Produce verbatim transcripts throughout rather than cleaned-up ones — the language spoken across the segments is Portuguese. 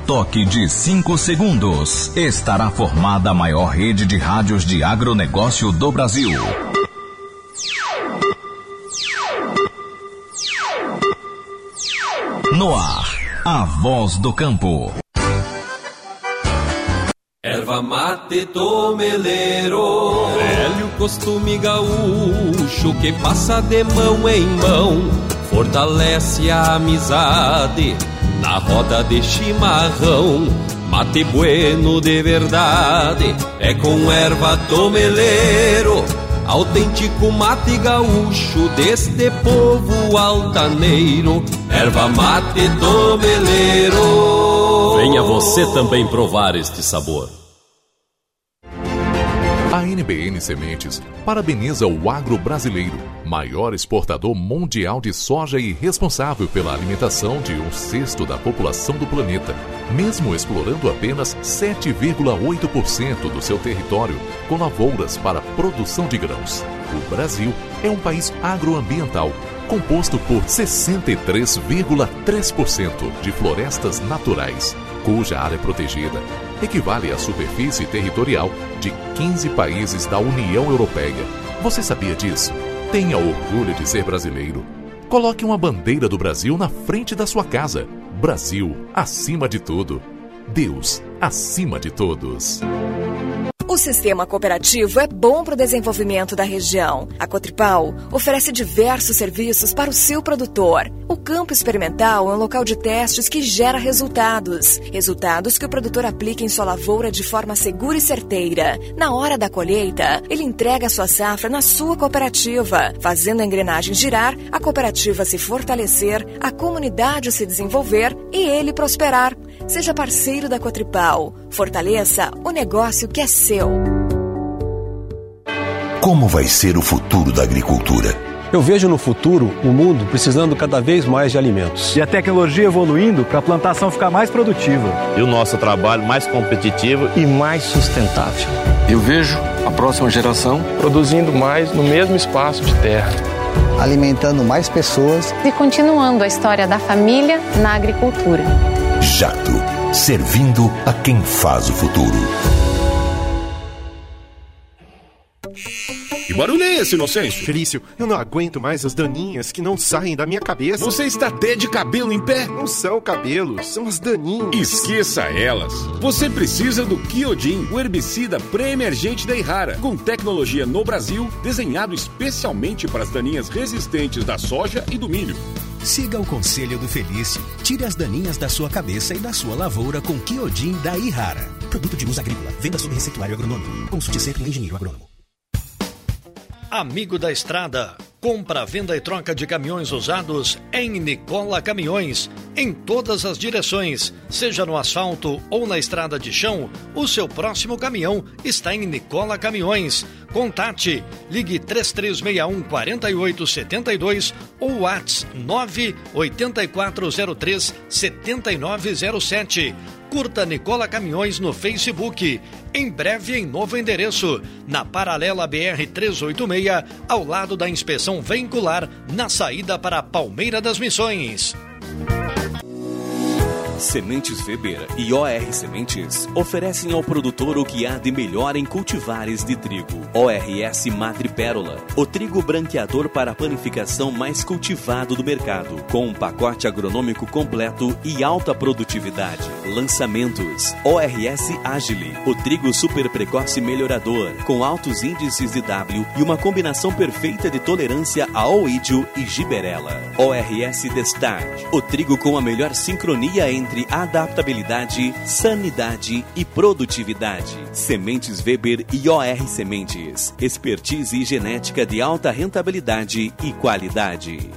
toque de cinco segundos, estará formada a maior rede de rádios de agronegócio do Brasil. No ar, a voz do campo. Erva mate tomeleiro, velho costume gaúcho que passa de mão em mão, fortalece a amizade na roda de chimarrão. Mate bueno de verdade é com erva tomeleiro, autêntico mate gaúcho deste povo altaneiro. Erva mate tomeleiro. Venha você também provar este sabor. A N B N Sementes parabeniza o agro brasileiro, maior exportador mundial de soja e responsável pela alimentação de um sexto da população do planeta, mesmo explorando apenas sete vírgula oito por cento do seu território com lavouras para produção de grãos. O Brasil é um país agroambiental, composto por sessenta e três vírgula três por cento de florestas naturais, cuja área protegida equivale à superfície territorial de quinze países da União Europeia. Você sabia disso? Tenha orgulho de ser brasileiro. Coloque uma bandeira do Brasil na frente da sua casa. Brasil acima de tudo. Deus acima de todos. O sistema cooperativo é bom para o desenvolvimento da região. A Cotripal oferece diversos serviços para o seu produtor. O campo experimental é um local de testes que gera resultados. Resultados que o produtor aplica em sua lavoura de forma segura e certeira. Na hora da colheita, ele entrega a sua safra na sua cooperativa, fazendo a engrenagem girar, a cooperativa se fortalecer, a comunidade se desenvolver e ele prosperar. Seja parceiro da Cotripal. Fortaleça o negócio que é seu. Como vai ser o futuro da agricultura? Eu vejo no futuro o mundo precisando cada vez mais de alimentos. E a tecnologia evoluindo para a plantação ficar mais produtiva. E o nosso trabalho mais competitivo e mais sustentável. Eu vejo a próxima geração produzindo mais no mesmo espaço de terra, alimentando mais pessoas e continuando a história da família na agricultura. Jacto, servindo a quem faz o futuro. Que barulho é esse, Inocêncio? Felício, eu não aguento mais as daninhas que não saem da minha cabeça. Você está até de cabelo em pé? Não são cabelos, são as daninhas. Esqueça elas. Você precisa do Kyodin, o herbicida pré-emergente da Ihara, com tecnologia no Brasil, desenhado especialmente para as daninhas resistentes da soja e do milho. Siga o conselho do Felício. Tire as daninhas da sua cabeça e da sua lavoura com Kyodin da Ihara. Produto de uso agrícola. Venda sob receituário agronômico. Consulte sempre um engenheiro agrônomo. Amigo da estrada, compra, venda e troca de caminhões usados em Nicola Caminhões, em todas as direções, seja no asfalto ou na estrada de chão, o seu próximo caminhão está em Nicola Caminhões. Contate, ligue três três seis um, quatro oito sete dois ou WhatsApp nove oito quatro zero três sete nove zero sete. Curta Nicola Caminhões no Facebook. Em breve em novo endereço, na paralela B R trezentos e oitenta e seis, ao lado da inspeção veicular, na saída para Palmeira das Missões. Sementes Weber e O R Sementes oferecem ao produtor o que há de melhor em cultivares de trigo. O R S Madrepérola, o trigo branqueador para a panificação mais cultivado do mercado, com um pacote agronômico completo e alta produtividade. Lançamentos: O R S Agile, o trigo super precoce melhorador, com altos índices de W e uma combinação perfeita de tolerância a oídio e giberela. O R S Destart, o trigo com a melhor sincronia entre entre adaptabilidade, sanidade e produtividade. Sementes Weber e O R Sementes. Expertise e genética de alta rentabilidade e qualidade.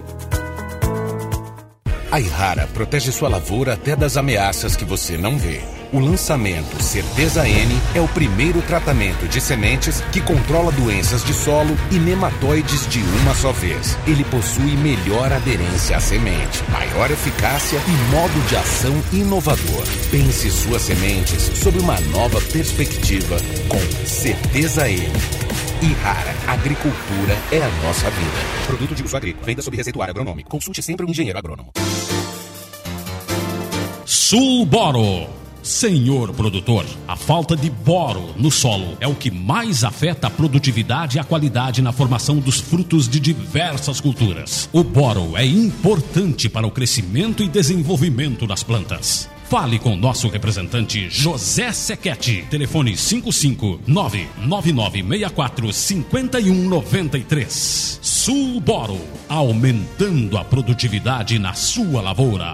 A Ihara protege sua lavoura até das ameaças que você não vê. O lançamento Certeza N é o primeiro tratamento de sementes que controla doenças de solo e nematóides de uma só vez. Ele possui melhor aderência à semente, maior eficácia e modo de ação inovador. Pense suas sementes sob uma nova perspectiva com Certeza N. Ihara, agricultura é a nossa vida. Produto de uso agrícola, venda sob receituário agronômico. Consulte sempre um engenheiro agrônomo. Sulboro, Senhor produtor, a falta de boro no solo é o que mais afeta a produtividade e a qualidade na formação dos frutos de diversas culturas. O boro é importante para o crescimento e desenvolvimento das plantas. Fale com nosso representante José Sequete. Telefone cinco cinco nove nove nove seis quatro cinco um nove três. Sul Boro, aumentando a produtividade na sua lavoura.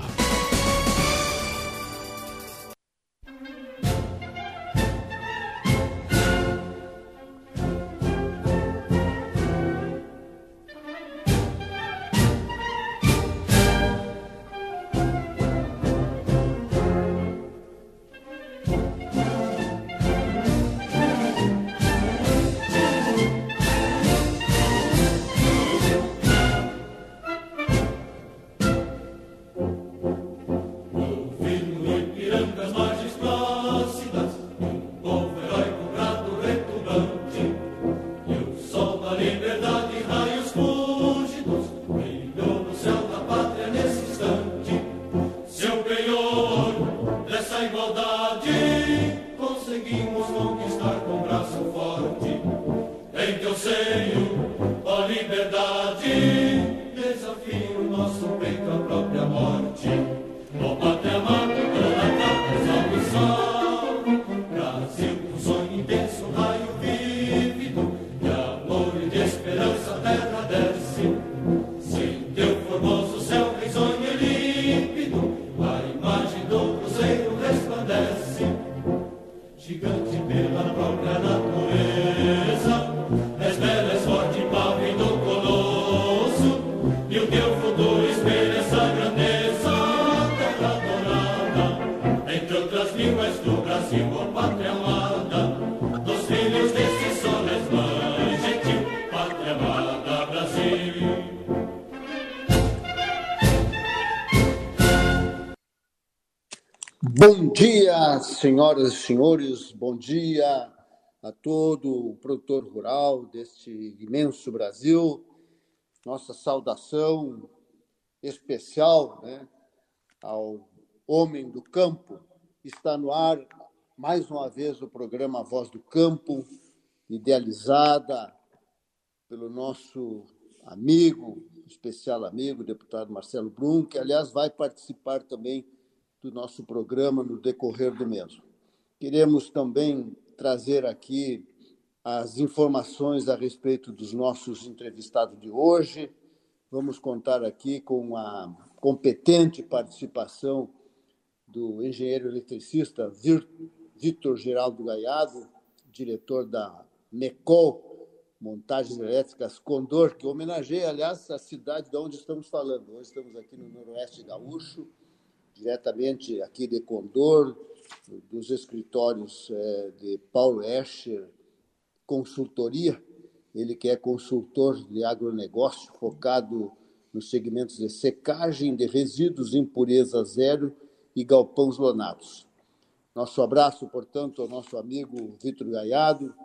Bom dia, senhoras e senhores, bom dia a todo o produtor rural deste imenso Brasil. Nossa saudação especial, né, ao homem do campo. Está no ar, mais uma vez, o programa Voz do Campo, idealizada pelo nosso amigo, especial amigo, deputado Marcelo Brum, que, aliás, vai participar também do nosso programa no decorrer do mesmo. Queremos também trazer aqui as informações a respeito dos nossos entrevistados de hoje. Vamos contar aqui com a competente participação do engenheiro eletricista Vitor Geraldo Gaiado, diretor da MECOL, Montagens Elétricas Condor, que homenageia, aliás, a cidade de onde estamos falando. Hoje estamos aqui no Noroeste Gaúcho, diretamente aqui de Condor, dos escritórios é, de Paulo Escher Consultoria, ele que é consultor de agronegócio, focado nos segmentos de secagem de resíduos, impureza zero e galpões lonados. Nosso abraço, portanto, ao nosso amigo Vitor Gaiado,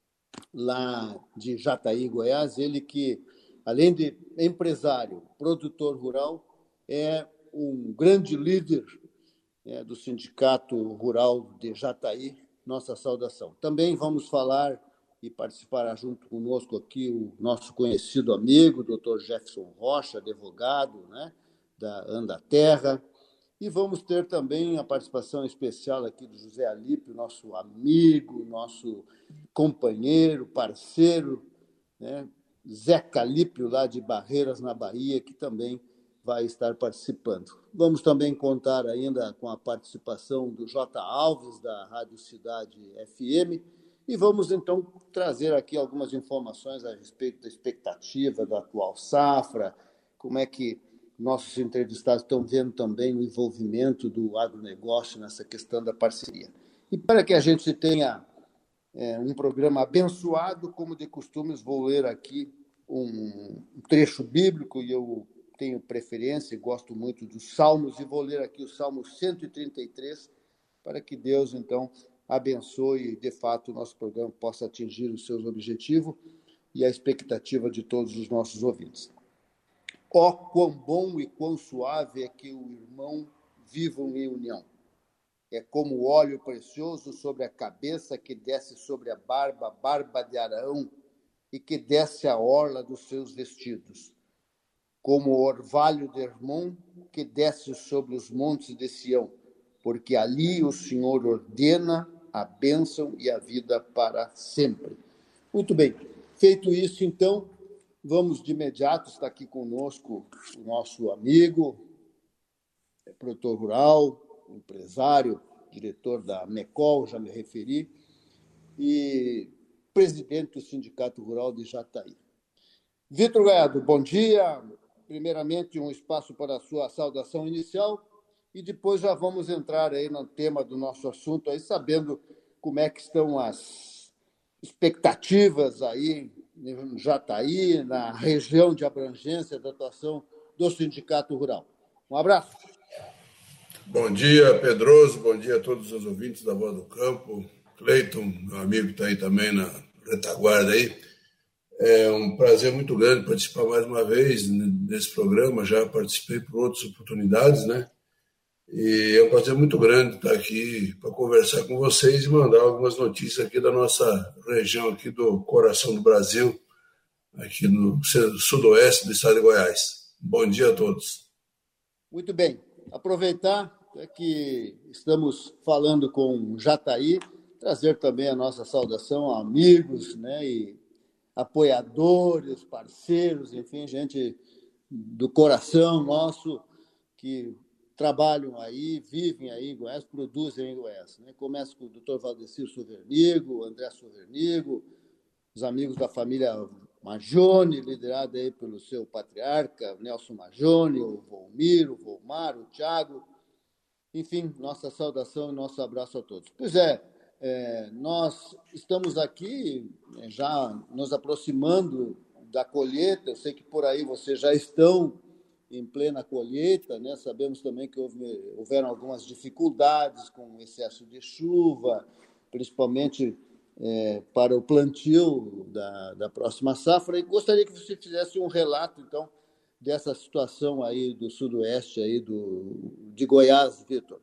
lá de Jataí, Goiás, ele que, além de empresário, produtor rural, é um grande líder é, do Sindicato Rural de Jataí, nossa saudação. Também vamos falar e participar junto conosco aqui o nosso conhecido amigo, doutor Jefferson Rocha, advogado, né, da Andaterra, e vamos ter também a participação especial aqui do José Alípio, nosso amigo, nosso companheiro, parceiro, né, Zé Calípio, lá de Barreiras, na Bahia, que também vai estar participando. Vamos também contar ainda com a participação do J. Alves, da Rádio Cidade F M, e vamos, então, trazer aqui algumas informações a respeito da expectativa da atual safra, como é que nossos entrevistados estão vendo também o envolvimento do agronegócio nessa questão da parceria. E para que a gente tenha é, um programa abençoado, como de costume, vou ler aqui um trecho bíblico, e eu tenho preferência e gosto muito dos Salmos, e vou ler aqui o Salmo cento e trinta e três, para que Deus, então, abençoe e, de fato, o nosso programa possa atingir os seus objetivos e a expectativa de todos os nossos ouvintes. Ó, oh, quão bom e quão suave é que o irmão vivam em união. é como óleo precioso sobre a cabeça que desce sobre a barba, barba de Araão, e que desce a orla dos seus vestidos. Como o orvalho de Hermon, que desce sobre os montes de Sião, porque ali o Senhor ordena a bênção e a vida para sempre. Muito bem. Feito isso, então, vamos de imediato, está aqui conosco o nosso amigo, produtor rural, empresário, diretor da MECOL, já me referi, e presidente do Sindicato Rural de Jataí. Vitor Gaiado, bom dia. Primeiramente, um espaço para a sua saudação inicial e depois já vamos entrar aí no tema do nosso assunto, aí, sabendo como é que estão as expectativas aí em Jataí, na região de abrangência da atuação do Sindicato Rural. Um abraço. Bom dia, Pedroso. Bom dia a todos os ouvintes da Voz do Campo. Cleiton, meu amigo que está aí também na retaguarda aí. É um prazer muito grande participar mais uma vez desse programa. Já participei por outras oportunidades, né? E é um prazer muito grande estar aqui para conversar com vocês e mandar algumas notícias aqui da nossa região, aqui do coração do Brasil, aqui no sudoeste do estado de Goiás. Bom dia a todos. Muito bem. Aproveitar que estamos falando com Jataí, trazer também a nossa saudação a amigos, né, e apoiadores, parceiros, enfim, gente do coração nosso que trabalham aí, vivem aí em Goiás, produzem em Goiás. Né? Começa com o doutor Valdecir Suvernigo, André Suvernigo, os amigos da família Majone, liderada aí pelo seu patriarca, Nelson Majone, o Volmir, o Volmar, o Thiago. Enfim, nossa saudação e nosso abraço a todos. Pois é, é nós estamos aqui já nos aproximando da colheita. Eu sei que por aí vocês já estão em plena colheita, né? Sabemos também que houve, houveram algumas dificuldades com o excesso de chuva, principalmente é, para o plantio da, da próxima safra. E gostaria que você fizesse um relato, então, dessa situação aí do sudoeste aí do, de Goiás, Vitor.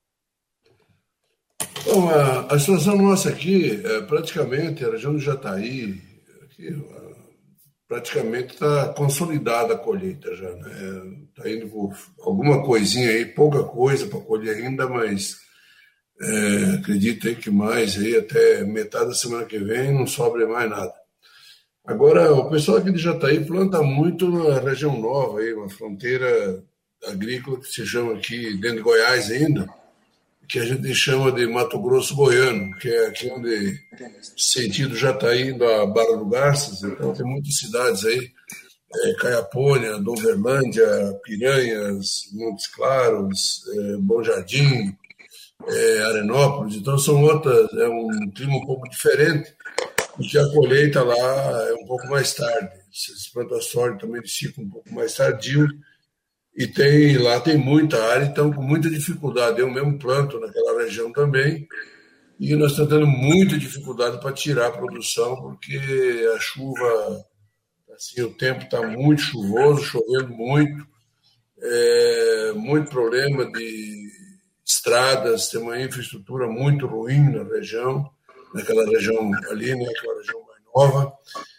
Bom, a, a situação nossa aqui, é, praticamente, a região do Jataí, aqui, praticamente está consolidada a colheita já, né? Está indo por alguma coisinha aí, pouca coisa para colher ainda, mas é, acredito aí que mais aí, até metade da semana que vem não sobra mais nada. Agora, o pessoal aqui de Jataí planta muito na região nova, aí, uma fronteira agrícola que se chama aqui, dentro de Goiás ainda, que a gente chama de Mato Grosso Goiano, que é aqui onde, sentido Jataí, indo a Barra do Garças. Então tem muitas cidades aí, é, Caiapônia, Doverlândia, Piranhas, Montes Claros, é, Bom Jardim, é, Arenópolis. Então são outras, é um clima um pouco diferente, porque a colheita lá é um pouco mais tarde. As plantações também de ciclo um pouco mais tardio. E tem, lá tem muita área, então com muita dificuldade. Eu mesmo planto naquela região também, e nós estamos tendo muita dificuldade para tirar a produção, porque a chuva, assim, o tempo está muito chuvoso, chovendo muito, é, muito problema de estradas, tem uma infraestrutura muito ruim na região, naquela região ali, né, aquela região mais nova.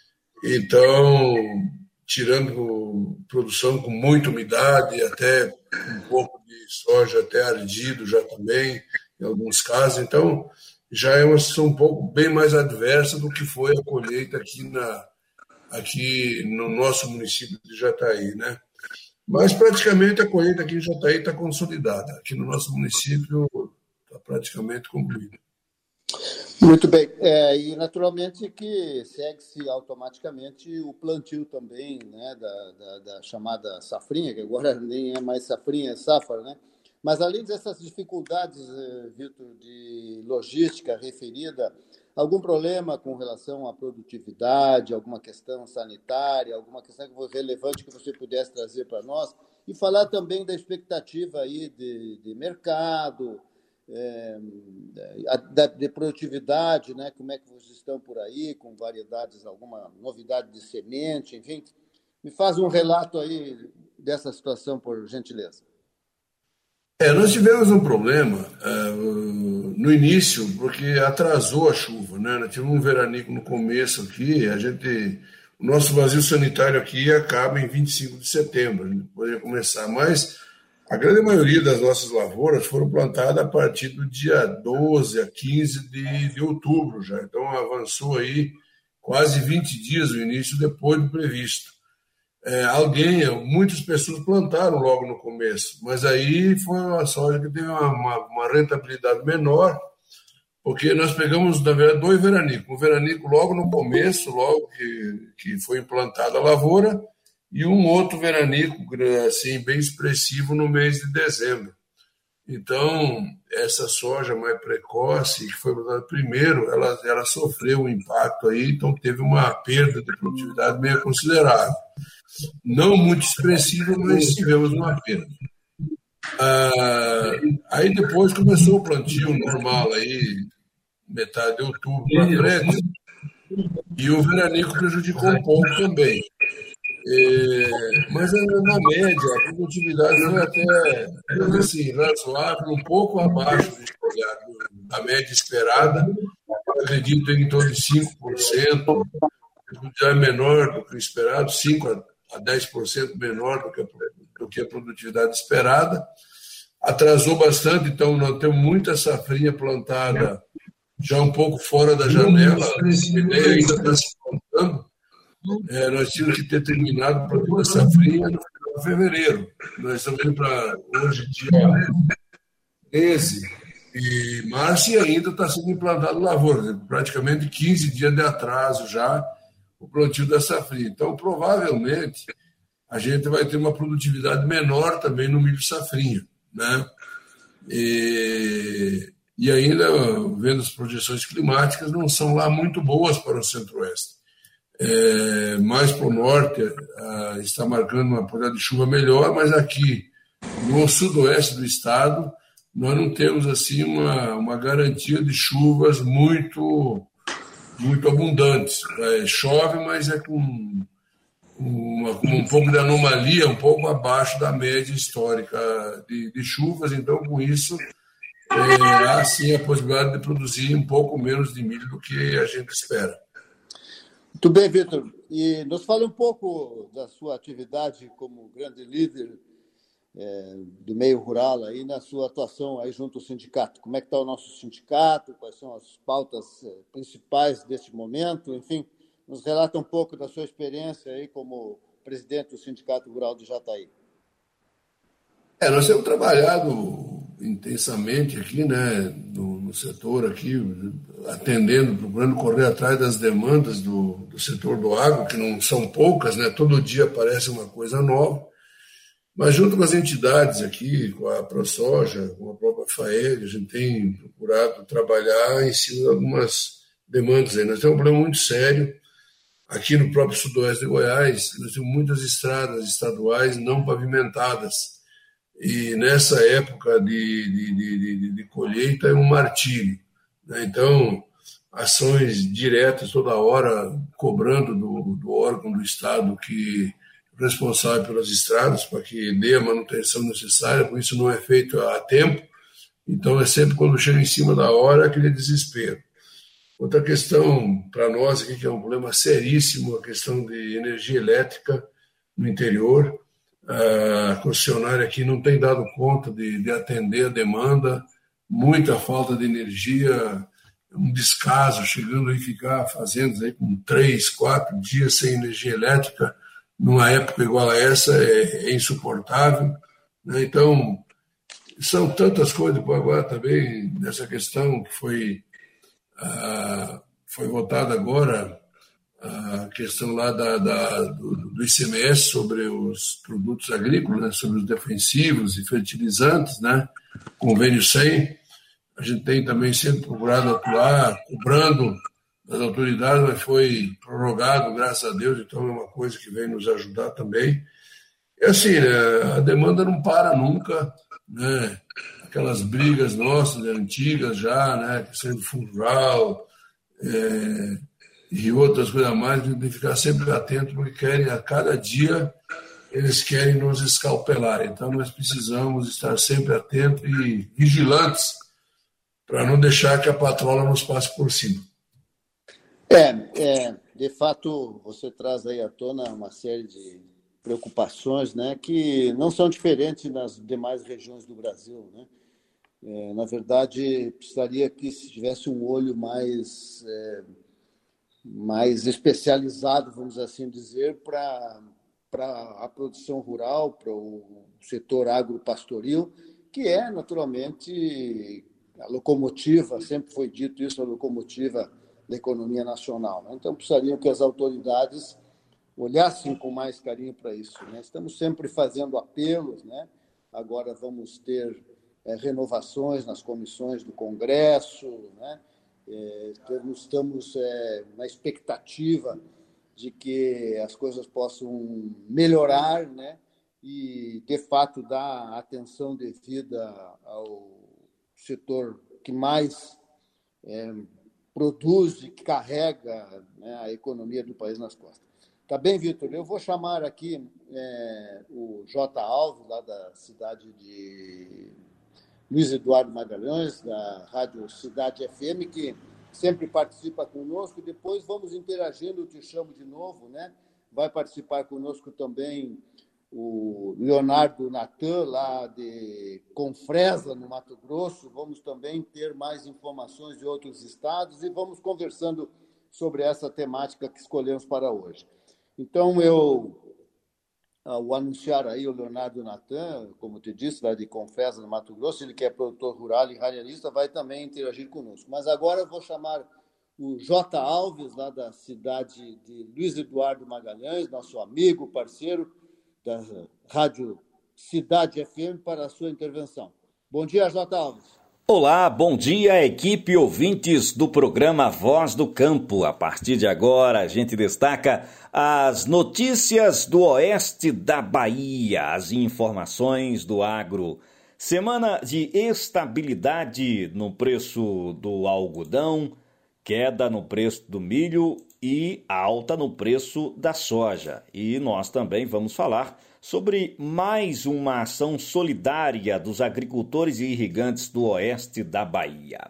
Então, tirando produção com muita umidade, até um pouco de soja até ardido já também, em alguns casos. Então, já é uma situação um pouco bem mais adversa do que foi a colheita aqui, na, aqui no nosso município de Jataí, né? Mas praticamente a colheita aqui em Jataí está consolidada. Aqui no nosso município está praticamente concluída. Muito bem. É, e, naturalmente, que segue-se automaticamente o plantio também, né, da, da, da chamada safrinha, que agora nem é mais safrinha, é safra, né? Mas, além dessas dificuldades, Vitor, de logística referida, algum problema com relação à produtividade, alguma questão sanitária, alguma questão relevante que você pudesse trazer para nós? E falar também da expectativa aí de, de mercado, É, de produtividade, né? Como é que vocês estão por aí, com variedades, alguma novidade de semente, enfim. Me faz um relato aí dessa situação, por gentileza. É, nós tivemos um problema uh, no início, porque atrasou a chuva, né? Nós tivemos um veranico no começo aqui, a gente, o nosso vazio sanitário aqui acaba em vinte e cinco de setembro, a gente poderia começar, mas a grande maioria das nossas lavouras foram plantadas a partir do dia doze a quinze de, de outubro já, então avançou aí quase vinte dias o início depois do previsto. É, alguém, muitas pessoas plantaram logo no começo, mas aí foi uma soja que teve uma, uma, uma rentabilidade menor, porque nós pegamos, na verdade, dois veranicos. Um veranico logo no começo, logo que, que foi implantada a lavoura, e um outro veranico, assim, bem expressivo no mês de dezembro. Então, essa soja mais precoce, que foi plantada primeiro, ela, ela sofreu um impacto aí, então teve uma perda de produtividade meio considerável. Não muito expressiva, mas tivemos uma perda. Ah, aí depois começou o plantio normal, aí, metade de outubro para frente, e o veranico prejudicou um pouco também. É, mas na média, a produtividade foi até assim, razoável, um pouco abaixo da média esperada, acredito em torno de cinco por cento, já é menor do que o esperado, cinco a dez por cento menor do que, a, do que a produtividade esperada. Atrasou bastante, então nós temos muita safrinha plantada já um pouco fora da janela, a ideia ainda está se plantando. É, nós tínhamos que ter terminado o plantio da safrinha no final de fevereiro. Nós estamos indo para hoje, dia treze de março, e ainda está sendo implantado lavoura, praticamente quinze dias de atraso já o plantio da safrinha. Então, provavelmente, a gente vai ter uma produtividade menor também no milho safrinha, né? E, e ainda, vendo as projeções climáticas, não são lá muito boas para o centro-oeste. É, mais para o norte ah, está marcando uma possibilidade de chuva melhor, mas aqui no sudoeste do estado nós não temos assim uma, uma garantia de chuvas muito, muito abundantes. É, chove, mas é com, uma, com um pouco de anomalia, um pouco abaixo da média histórica de, de chuvas, então com isso é, há sim a possibilidade de produzir um pouco menos de milho do que a gente espera. Muito bem, Vitor. E nos fala um pouco da sua atividade como grande líder é, do meio rural aí, na sua atuação aí junto ao sindicato. Como é que está o nosso sindicato? Quais são as pautas principais deste momento? Enfim, nos relata um pouco da sua experiência aí como presidente do Sindicato Rural de Jataí. É, nós temos trabalhado intensamente aqui, né, no, no setor aqui, atendendo, procurando correr atrás das demandas do, do setor do agro, que não são poucas, né, todo dia aparece uma coisa nova, mas junto com as entidades aqui, com a ProSoja, com a própria FAEG, a gente tem procurado trabalhar em cima de algumas demandas aí. Nós temos um problema muito sério aqui no próprio sudoeste de Goiás, nós temos muitas estradas estaduais não pavimentadas, e nessa época de, de, de, de, de colheita é um martírio, né? Então, ações diretas toda hora, cobrando do, do órgão do Estado que é responsável pelas estradas, para que dê a manutenção necessária, por isso não é feito a tempo, então é sempre quando chega em cima da hora aquele desespero. Outra questão para nós aqui, que é um problema seríssimo, a questão de energia elétrica no interior. A concessionária aqui não tem dado conta de, de atender a demanda, muita falta de energia, um descaso, chegando aí ficar fazendas aí com três, quatro dias sem energia elétrica, numa época igual a essa, é, é insuportável, né? Então, são tantas coisas, depois agora também, nessa questão que foi, ah, foi votada agora, a questão lá da, da, do, do I C M S sobre os produtos agrícolas, né, sobre os defensivos e fertilizantes, né, convênio cem, a gente tem também sempre procurado atuar, cobrando das autoridades, mas foi prorrogado, graças a Deus, então é uma coisa que vem nos ajudar também. E assim, né, a demanda não para nunca, né, aquelas brigas nossas, né, antigas já, né, questão do fundo rural, é, e outras coisas mais, a gente tem que ficar sempre atento, porque querem a cada dia eles querem nos escalpelar. Então, nós precisamos estar sempre atentos e vigilantes para não deixar que a patrola nos passe por cima. É, é, de fato, você traz aí à tona uma série de preocupações, né, que não são diferentes nas demais regiões do Brasil, né? É, na verdade, precisaria que se tivesse um olho mais, é, mais especializado, vamos assim dizer, para a produção rural, para o setor agropastoril, que é, naturalmente, a locomotiva, sempre foi dito isso, a locomotiva da economia nacional, né? Então, precisariam que as autoridades olhassem com mais carinho para isso, né? Estamos sempre fazendo apelos, né? Agora vamos ter é, renovações nas comissões do Congresso, né? É, estamos é, na expectativa de que as coisas possam melhorar, né? E, de fato, dar atenção devida ao setor que mais é, produz e carrega, né, a economia do país nas costas. Tá bem, Vitor? Eu vou chamar aqui é, o J. Alves, lá da cidade de Luiz Eduardo Magalhães, da Rádio Cidade F M, que sempre participa conosco. Depois vamos interagindo, eu te chamo de novo, né? Vai participar conosco também o Leonardo Natan, lá de Confresa, no Mato Grosso. Vamos também ter mais informações de outros estados e vamos conversando sobre essa temática que escolhemos para hoje. Então, eu ao anunciar aí o Leonardo Natan, como te disse, lá de Confresa, no Mato Grosso, ele que é produtor rural e radialista, vai também interagir conosco. Mas agora eu vou chamar o J. Alves, lá da cidade de Luiz Eduardo Magalhães, nosso amigo, parceiro da Rádio Cidade F M, para a sua intervenção. Bom dia, J. Alves. Olá, bom dia, equipe ouvintes do programa Voz do Campo. A partir de agora, a gente destaca as notícias do oeste da Bahia, as informações do agro. Semana de estabilidade no preço do algodão, queda no preço do milho e alta no preço da soja. E nós também vamos falar sobre mais uma ação solidária dos agricultores e irrigantes do oeste da Bahia.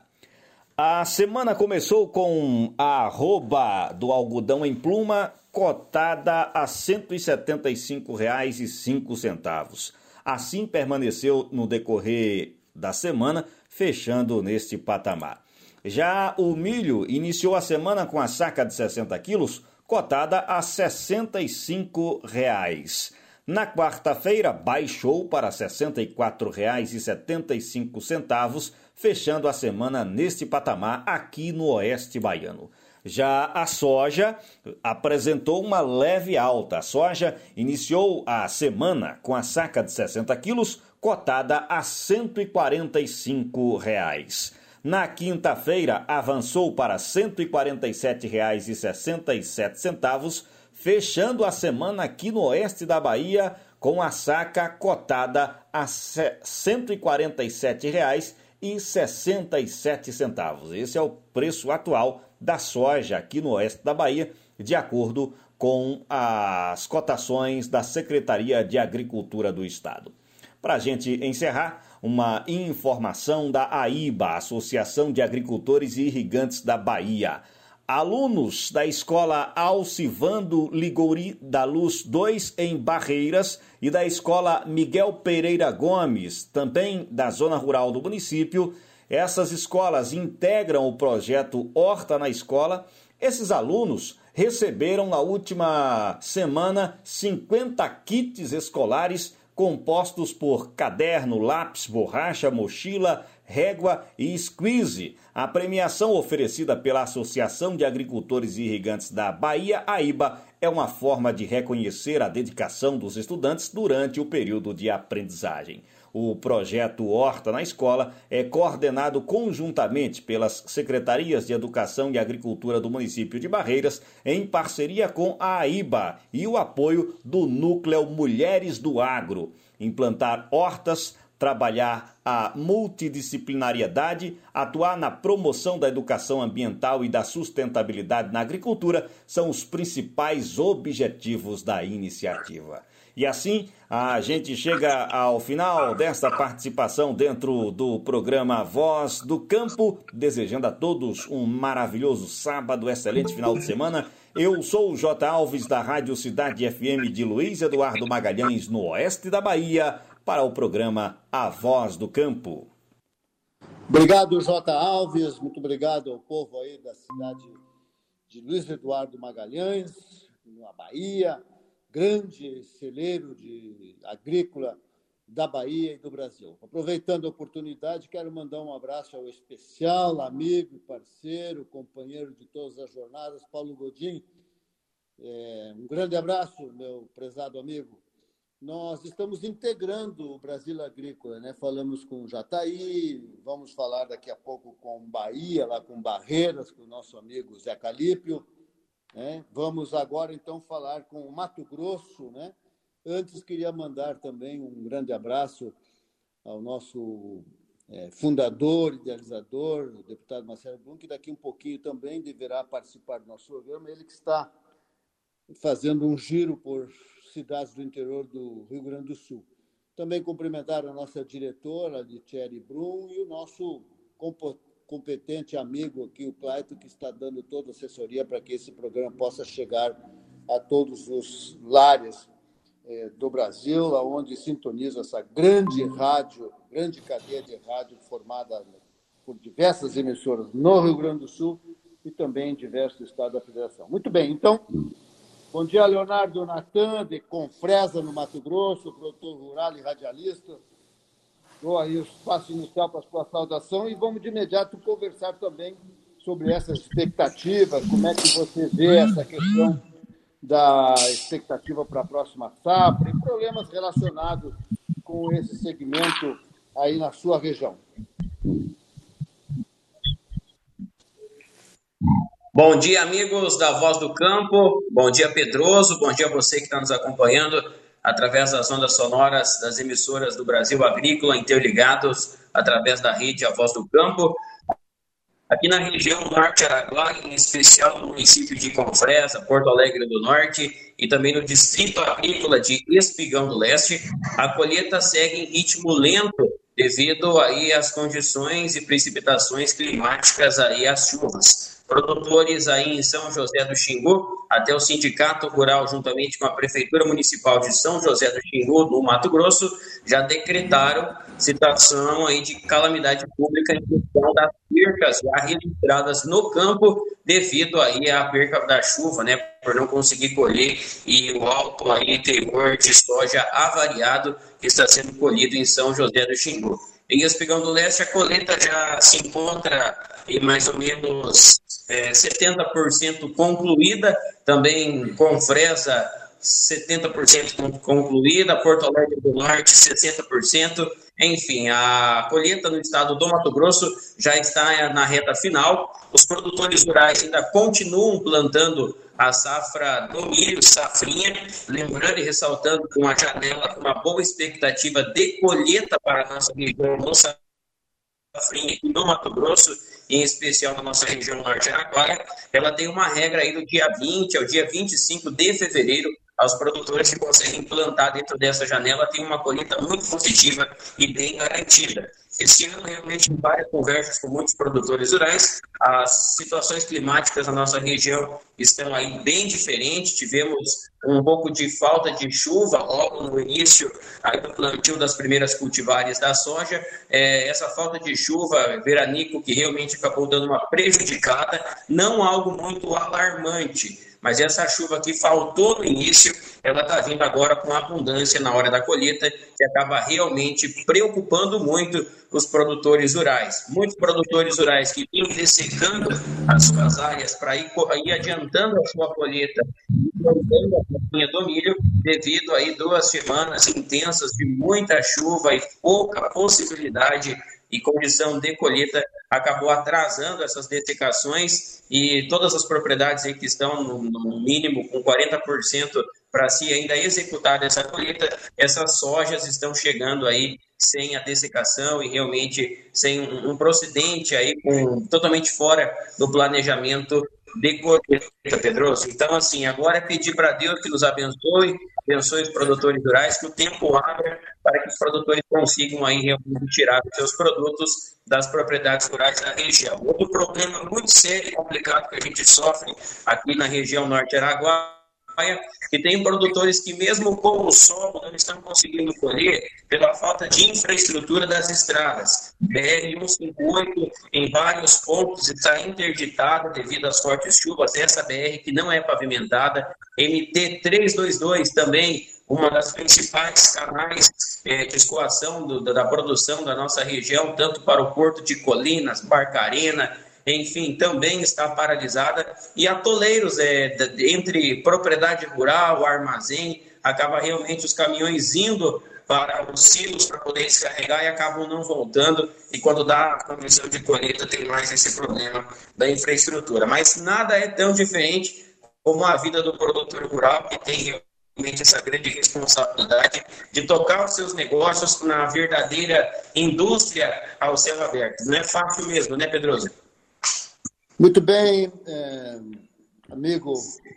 A semana começou com a arroba do algodão em pluma cotada a cento e setenta e cinco reais e cinco centavos. Assim permaneceu no decorrer da semana, fechando neste patamar. Já o milho iniciou a semana com a saca de sessenta quilos, cotada a sessenta e cinco reais. Na quarta-feira, baixou para sessenta e quatro reais e setenta e cinco centavos, fechando a semana neste patamar aqui no oeste baiano. Já a soja apresentou uma leve alta. A soja iniciou a semana com a saca de sessenta quilos, cotada a cento e quarenta e cinco reais. Na quinta-feira, avançou para cento e quarenta e sete reais e sessenta e sete centavos, fechando a semana aqui no oeste da Bahia com a saca cotada a cento e quarenta e sete reais e sessenta e sete centavos. Esse é o preço atual da soja aqui no oeste da Bahia, de acordo com as cotações da Secretaria de Agricultura do Estado. Para a gente encerrar, uma informação da AIBA, Associação de Agricultores e Irrigantes da Bahia. Alunos da Escola Alcivando Ligori da Luz dois em Barreiras e da Escola Miguel Pereira Gomes, também da zona rural do município, essas escolas integram o projeto Horta na Escola. Esses alunos receberam na última semana cinquenta kits escolares compostos por caderno, lápis, borracha, mochila, régua e squeeze. A premiação oferecida pela Associação de Agricultores e Irrigantes da Bahia, AIBA, é uma forma de reconhecer a dedicação dos estudantes durante o período de aprendizagem. O projeto Horta na Escola é coordenado conjuntamente pelas Secretarias de Educação e Agricultura do município de Barreiras, em parceria com a AIBA e o apoio do Núcleo Mulheres do Agro. Implantar hortas, trabalhar a multidisciplinariedade, atuar na promoção da educação ambiental e da sustentabilidade na agricultura são os principais objetivos da iniciativa. E assim a gente chega ao final desta participação dentro do programa Voz do Campo, desejando a todos um maravilhoso sábado, excelente final de semana. Eu sou o J. Alves da Rádio Cidade F M de Luiz Eduardo Magalhães, no oeste da Bahia, para o programa A Voz do Campo. Obrigado, J. Alves, muito obrigado ao povo aí da cidade de Luiz Eduardo Magalhães, na Bahia, grande celeiro de agrícola da Bahia e do Brasil. Aproveitando a oportunidade, quero mandar um abraço ao especial amigo, parceiro, companheiro de todas as jornadas, Paulo Godin. É, um grande abraço, meu prezado amigo. Nós estamos integrando o Brasil Agrícola, né? Falamos com Jataí, vamos falar daqui a pouco com Bahia, lá com Barreiras, com o nosso amigo Zé Calípio. Né? Vamos agora, então, falar com o Mato Grosso. Né? Antes, queria mandar também um grande abraço ao nosso é, fundador, idealizador, o deputado Marcelo Blum, que daqui um pouquinho também deverá participar do nosso programa. Ele que está fazendo um giro por cidades do interior do Rio Grande do Sul. Também cumprimentar a nossa diretora, a Thierry Brum, e o nosso competente amigo aqui, o Claito, que está dando toda a assessoria para que esse programa possa chegar a todos os lares eh, do Brasil, onde sintoniza essa grande rádio, grande cadeia de rádio formada por diversas emissoras no Rio Grande do Sul e também em diversos estados da Federação. Muito bem, então, bom dia, Leonardo Natan, de Confresa, no Mato Grosso, produtor rural e radialista. Dou aí o espaço inicial para a sua saudação e vamos de imediato conversar também sobre essas expectativas, como é que você vê essa questão da expectativa para a próxima safra e problemas relacionados com esse segmento aí na sua região. Bom dia, amigos da Voz do Campo. Bom dia, Pedroso. Bom dia a você que está nos acompanhando através das ondas sonoras das emissoras do Brasil Agrícola, interligados através da rede A Voz do Campo. Aqui na região norte Araguaia, em especial no município de Confresa, Porto Alegre do Norte e também no distrito agrícola de Espigão do Leste, a colheita segue em ritmo lento devido aí às condições e precipitações climáticas aí, às chuvas. Produtores aí em São José do Xingu, até o Sindicato Rural, juntamente com a Prefeitura Municipal de São José do Xingu, no Mato Grosso, já decretaram situação aí de calamidade pública em função das percas já registradas no campo devido aí à perca da chuva, né, por não conseguir colher, e o alto aí teor de soja avariado que está sendo colhido em São José do Xingu. Em Espigão do Leste, a colheita já se encontra em mais ou menos é, setenta por cento concluída, também Confresa setenta por cento concluída, Porto Alegre do Norte sessenta por cento, enfim, a colheita no estado do Mato Grosso já está na reta final. Os produtores rurais ainda continuam plantando a safra do milho, safrinha, lembrando e ressaltando com a janela, com uma boa expectativa de colheita para a nossa região no safrinha e no Mato Grosso, em especial na nossa região norte Araguaia. Ela tem uma regra aí do dia vinte ao dia vinte e cinco de fevereiro. Aos produtores que conseguem plantar dentro dessa janela tem uma colheita muito positiva e bem garantida. Esse ano, realmente, em várias conversas com muitos produtores rurais, as situações climáticas na nossa região estão aí bem diferentes. Tivemos um pouco de falta de chuva logo no início aí do plantio das primeiras cultivares da soja. É, essa falta de chuva, veranico, que realmente acabou dando uma prejudicada, não algo muito alarmante. Mas essa chuva que faltou no início, ela está vindo agora com abundância na hora da colheita, que acaba realmente preocupando muito os produtores rurais. Muitos produtores rurais que vinham dessecando as suas áreas para ir, ir adiantando a sua colheita e plantando a capinha do milho, devido a aí duas semanas intensas de muita chuva e pouca possibilidade e condição de colheita, acabou atrasando essas dessecações, e todas as propriedades aí que estão no, no mínimo com quarenta por cento para se ainda executar essa colheita, essas sojas estão chegando aí sem a dessecação e realmente sem um, um procedente aí com, totalmente fora do planejamento de colheita, Pedroso. Então, assim, agora é pedir para Deus que nos abençoe, abençoe os produtores rurais, que o tempo abra para que os produtores consigam aí realmente tirar os seus produtos das propriedades rurais da região. Outro problema muito sério e complicado que a gente sofre aqui na região norte Araguaia, que tem produtores que mesmo com o solo não estão conseguindo colher pela falta de infraestrutura das estradas. B R cento e cinquenta e oito em vários pontos está interditada devido às fortes chuvas, essa B R que não é pavimentada. M T trezentos e vinte e dois também, uma das principais canais é, de escoação do, da produção da nossa região, tanto para o Porto de Colinas, Barcarena, enfim, também está paralisada. E atoleiros, é, entre propriedade rural, armazém, acaba realmente os caminhões indo para os silos para poder descarregar e acabam não voltando. E quando dá a comissão de colheita, tem mais esse problema da infraestrutura. Mas nada é tão diferente como a vida do produtor rural, que tem realmente essa grande responsabilidade de tocar os seus negócios na verdadeira indústria ao céu aberto. Não é fácil mesmo, né, Pedroso? Muito bem, é, amigo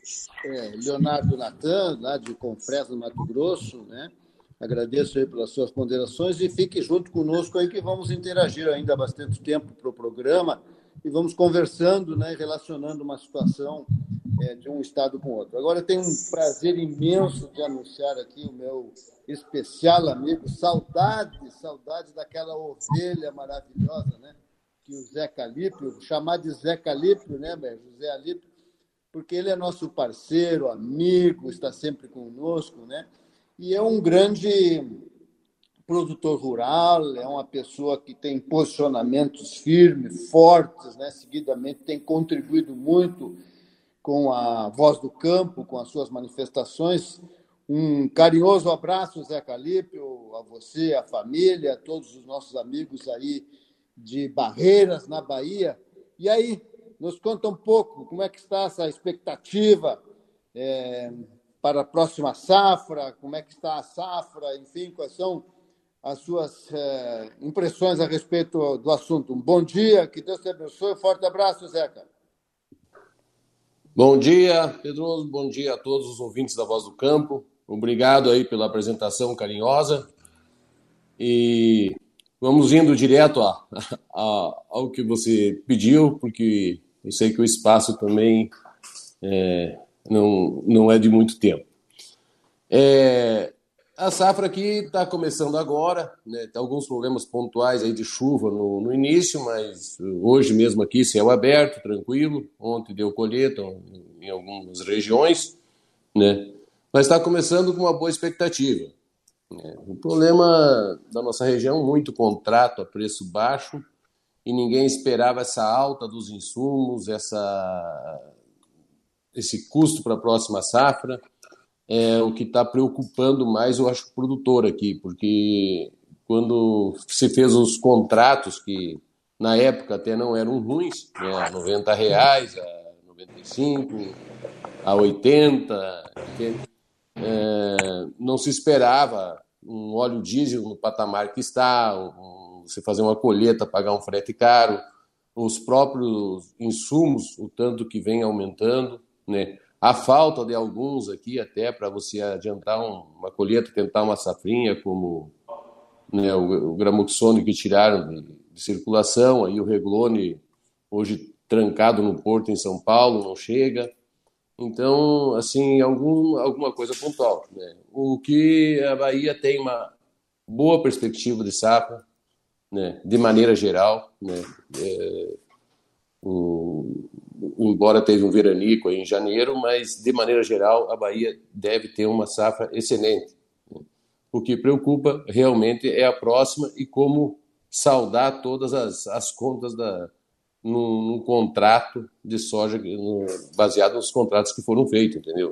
é, Leonardo Natan, lá de Confresa, no Mato Grosso, né? Agradeço aí pelas suas ponderações e fique junto conosco aí que vamos interagir ainda há bastante tempo para o programa e vamos conversando, né, relacionando uma situação é, de um estado com outro. Agora eu tenho um prazer imenso de anunciar aqui o meu especial amigo, saudade, saudade daquela ovelha maravilhosa, né? Que o Zé Calípio, chamar de Zé Calípio, né, José Alípio, porque ele é nosso parceiro, amigo, está sempre conosco, né? E é um grande produtor rural, é uma pessoa que tem posicionamentos firmes, fortes, né? Seguidamente tem contribuído muito com a Voz do Campo, com as suas manifestações. Um carinhoso abraço, Zé Calípio, a você, a família, a todos os nossos amigos aí de Barreiras, na Bahia. E aí, nos conta um pouco como é que está essa expectativa é, para a próxima safra, como é que está a safra, enfim, quais são as suas é, impressões a respeito do assunto. Um bom dia, que Deus te abençoe, forte abraço, Zeca. Bom dia, Pedroso, bom dia a todos os ouvintes da Voz do Campo, obrigado aí pela apresentação carinhosa e vamos indo direto a, a, ao que você pediu, porque eu sei que o espaço também é, não, não é de muito tempo. É, a safra aqui está começando agora, né, tem alguns problemas pontuais aí de chuva no, no início, mas hoje mesmo aqui céu aberto, tranquilo, ontem deu colheita em algumas regiões, né, mas está começando com uma boa expectativa. O problema da nossa região, muito contrato a preço baixo e ninguém esperava essa alta dos insumos, essa, esse custo para a próxima safra. É o que está preocupando mais, eu acho, o produtor aqui, porque quando se fez os contratos, que na época até não eram ruins, né, a noventa reais, a noventa e cinco, a oitenta, é, não se esperava um óleo diesel no patamar que está, um, você fazer uma colheita, pagar um frete caro, os próprios insumos, o tanto que vem aumentando, né? A falta de alguns aqui até para você adiantar um, uma colheita, tentar uma safrinha, como, né, o, o Gramoxone que tiraram de, de circulação, aí o Reglone hoje trancado no porto em São Paulo, não chega. Então, assim, algum, alguma coisa pontual, né? O que a Bahia tem uma boa perspectiva de safra, né, de maneira geral, né? É, o, embora teve um veranico aí em janeiro, mas de maneira geral a Bahia deve ter uma safra excelente. O que preocupa realmente é a próxima e como saldar todas as, as contas da, num, num contrato de soja no, baseado nos contratos que foram feitos, entendeu?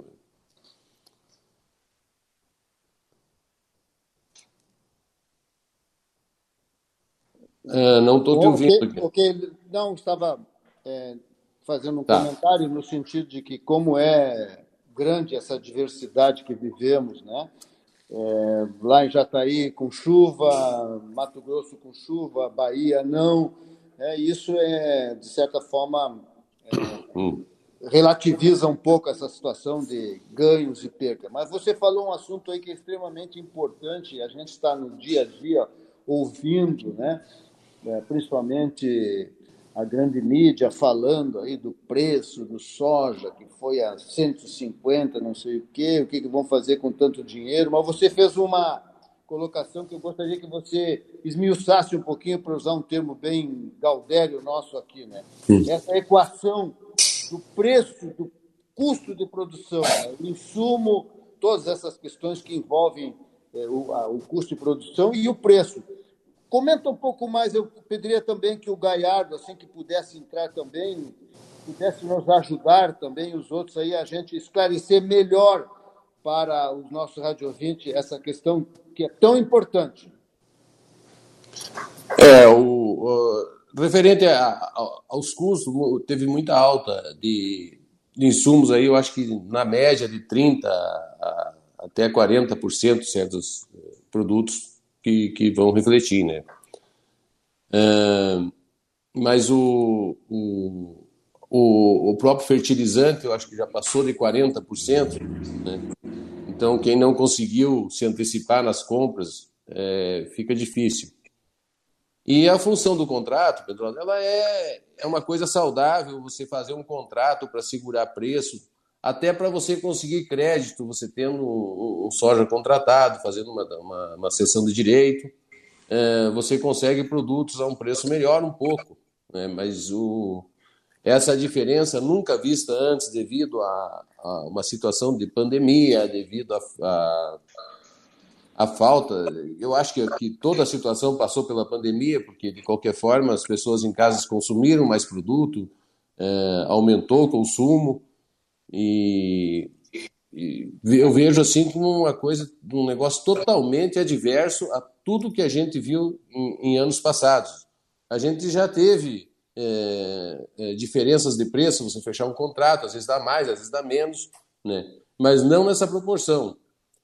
Ah, não estou te ouvindo. Okay, ok, não, estava é, fazendo um tá. comentário no sentido de que como é grande essa diversidade que vivemos, né? É, lá em Jataí com chuva, Mato Grosso com chuva, Bahia não, é, isso é, de certa forma, é, relativiza um pouco essa situação de ganhos e perdas. Mas você falou um assunto aí que é extremamente importante, a gente está no dia a dia ouvindo, né? É, principalmente a grande mídia falando aí do preço do soja, que foi a cento e cinquenta, não sei o quê, o que, que vão fazer com tanto dinheiro, mas você fez uma colocação que eu gostaria que você esmiuçasse um pouquinho, para usar um termo bem gaudério nosso aqui, né? Essa equação do preço, do custo de produção, né? O insumo, todas essas questões que envolvem é, o, a, o custo de produção e o preço. Comenta um pouco mais, eu pediria também que o Gaiardo, assim que pudesse entrar também, pudesse nos ajudar também, os outros aí, a gente esclarecer melhor para os nossos radiovintes essa questão que é tão importante. É, o, o referente a, a, aos custos, teve muita alta de, de insumos aí, eu acho que na média de trinta por cento a, até quarenta por cento certos produtos que, que vão refletir, né? Uh, mas o, o, o, o próprio fertilizante, eu acho que já passou de quarenta por cento, né? Então, quem não conseguiu se antecipar nas compras, é, fica difícil. E a função do contrato, Pedro, ela é, é uma coisa saudável, você fazer um contrato para segurar preço, até para você conseguir crédito, você tendo um, um soja contratado, fazendo uma, uma, uma cessão de direito, é, você consegue produtos a um preço melhor um pouco, né? Mas o, essa diferença nunca vista antes devido a, a uma situação de pandemia, devido a, a, a falta, eu acho que, que toda a situação passou pela pandemia, porque de qualquer forma as pessoas em casa consumiram mais produto, é, aumentou o consumo, e, e eu vejo assim como uma coisa, um negócio totalmente adverso a tudo que a gente viu em, em anos passados. A gente já teve é, é, diferenças de preço, você fechar um contrato, às vezes dá mais, às vezes dá menos, né? Mas não nessa proporção.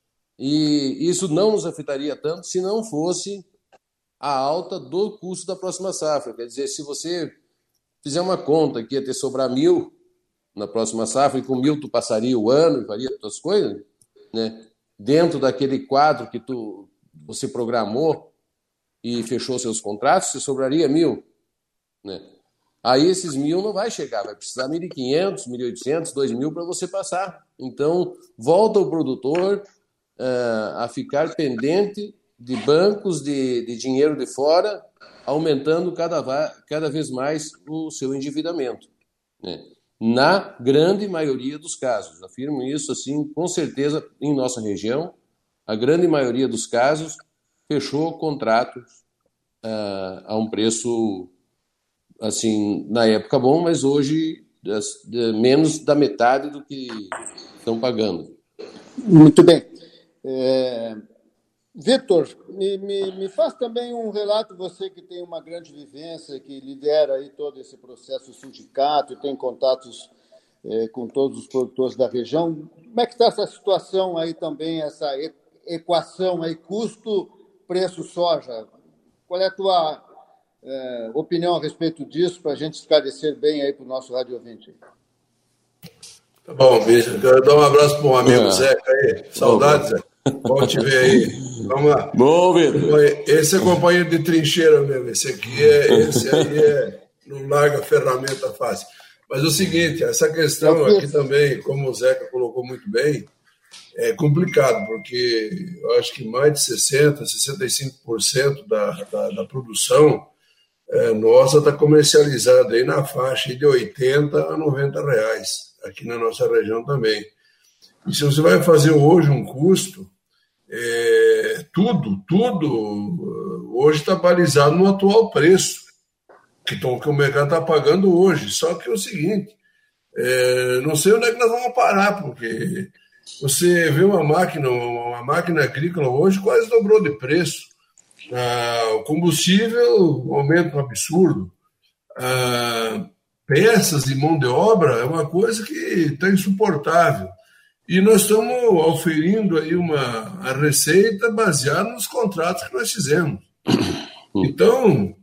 E isso não nos afetaria tanto se não fosse a alta do custo da próxima safra. Quer dizer, se você fizer uma conta que ia ter sobrar mil na próxima safra, e com mil tu passaria o ano e faria outras coisas, né? Dentro daquele quadro que tu, você programou e fechou seus contratos, você sobraria mil, né? Aí esses mil não vai chegar, vai precisar mil e quinhentos, mil e oitocentos, dois mil para você passar. Então, volta o produtor uh, a ficar pendente de bancos de, de dinheiro de fora, aumentando cada, cada vez mais o seu endividamento, né? Na grande maioria dos casos, afirmo isso assim com certeza, em nossa região, a grande maioria dos casos fechou contratos uh, a um preço, assim, na época bom, mas hoje das, de, menos da metade do que estão pagando. Muito bem. É... Vitor, me, me, me faz também um relato, você que tem uma grande vivência, que lidera aí todo esse processo do sindicato e tem contatos é, com todos os produtores da região. Como é que está essa situação aí também, essa equação aí, custo, preço, soja? Qual é a tua é, opinião a respeito disso, para a gente esclarecer bem aí para o nosso rádio ouvinte? Tá bom, bicho. Quero dar um abraço para o amigo é. Zeca aí. Saudades, Zé. Bom te ver aí. Vamos lá. Bom, Vitor. Esse é companheiro de trincheira mesmo. Esse aqui é. Esse aí é. Não larga a ferramenta fácil. Mas é o seguinte, essa questão aqui também, como o Zeca colocou muito bem, é complicado, porque eu acho que mais de sessenta por cento, sessenta e cinco por cento da, da, da produção é, nossa está comercializada aí na faixa de oitenta a noventa reais, aqui na nossa região também. E se você vai fazer hoje um custo, é, tudo, tudo hoje está balizado no atual preço que, tom, que o mercado está pagando hoje. Só que é o seguinte, é, não sei onde é que nós vamos parar, porque você vê uma máquina, uma máquina agrícola hoje quase dobrou de preço. Ah, o combustível aumenta um absurdo. Ah, peças e mão de obra é uma coisa que está insuportável. E nós estamos oferindo aí uma a receita baseada nos contratos que nós fizemos. Então,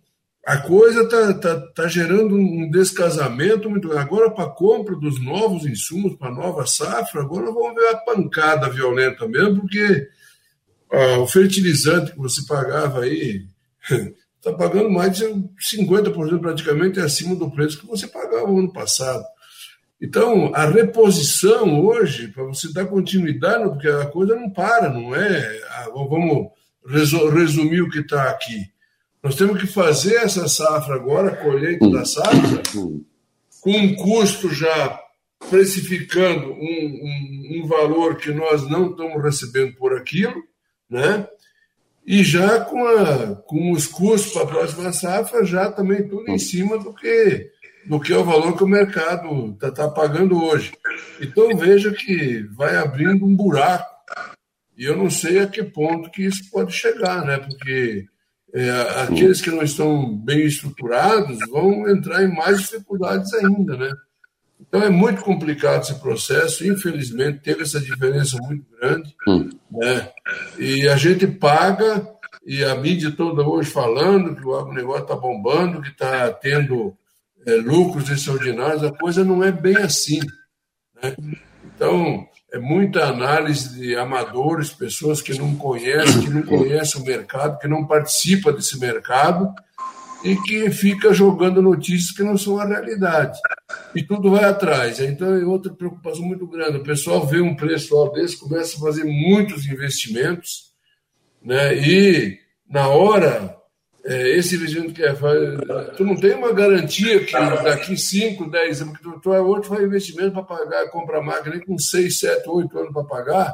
a coisa está tá, tá gerando um descasamento muito grande. Agora, para a compra dos novos insumos, para a nova safra, agora vamos ver a pancada violenta mesmo, porque ah, o fertilizante que você pagava aí está pagando mais de cinquenta por cento praticamente acima do preço que você pagava no ano passado. Então, a reposição hoje, para você dar continuidade, porque a coisa não para, não é? Ah, vamos resumir o que está aqui. Nós temos que fazer essa safra agora, a colheita da safra, com um custo já precificando um, um, um valor que nós não estamos recebendo por aquilo, né? E já com, a, com os custos para a próxima safra, já também tudo em cima do que, do que é o valor que o mercado está tá pagando hoje. Então, veja que vai abrindo um buraco, e eu não sei a que ponto que isso pode chegar, né? Porque é, aqueles que não estão bem estruturados vão entrar em mais dificuldades ainda, né? Então é muito complicado esse processo, infelizmente teve essa diferença muito grande, né? E a gente paga, e a mídia toda hoje falando que o agronegócio está bombando, que está tendo é, lucros extraordinários, a coisa não é bem assim, né? Então é muita análise de amadores, pessoas que não conhecem, que não conhecem o mercado, que não participam desse mercado, e que fica jogando notícias que não são a realidade. E tudo vai atrás. Então é outra preocupação muito grande. O pessoal vê um preço alto desse, começa a fazer muitos investimentos, né? E na hora, é, esse investimento que é fazer, tu não tem uma garantia que daqui cinco, dez anos, porque tu, tu é outro faz investimento para pagar, compra máquina nem com seis, sete, oito anos para pagar,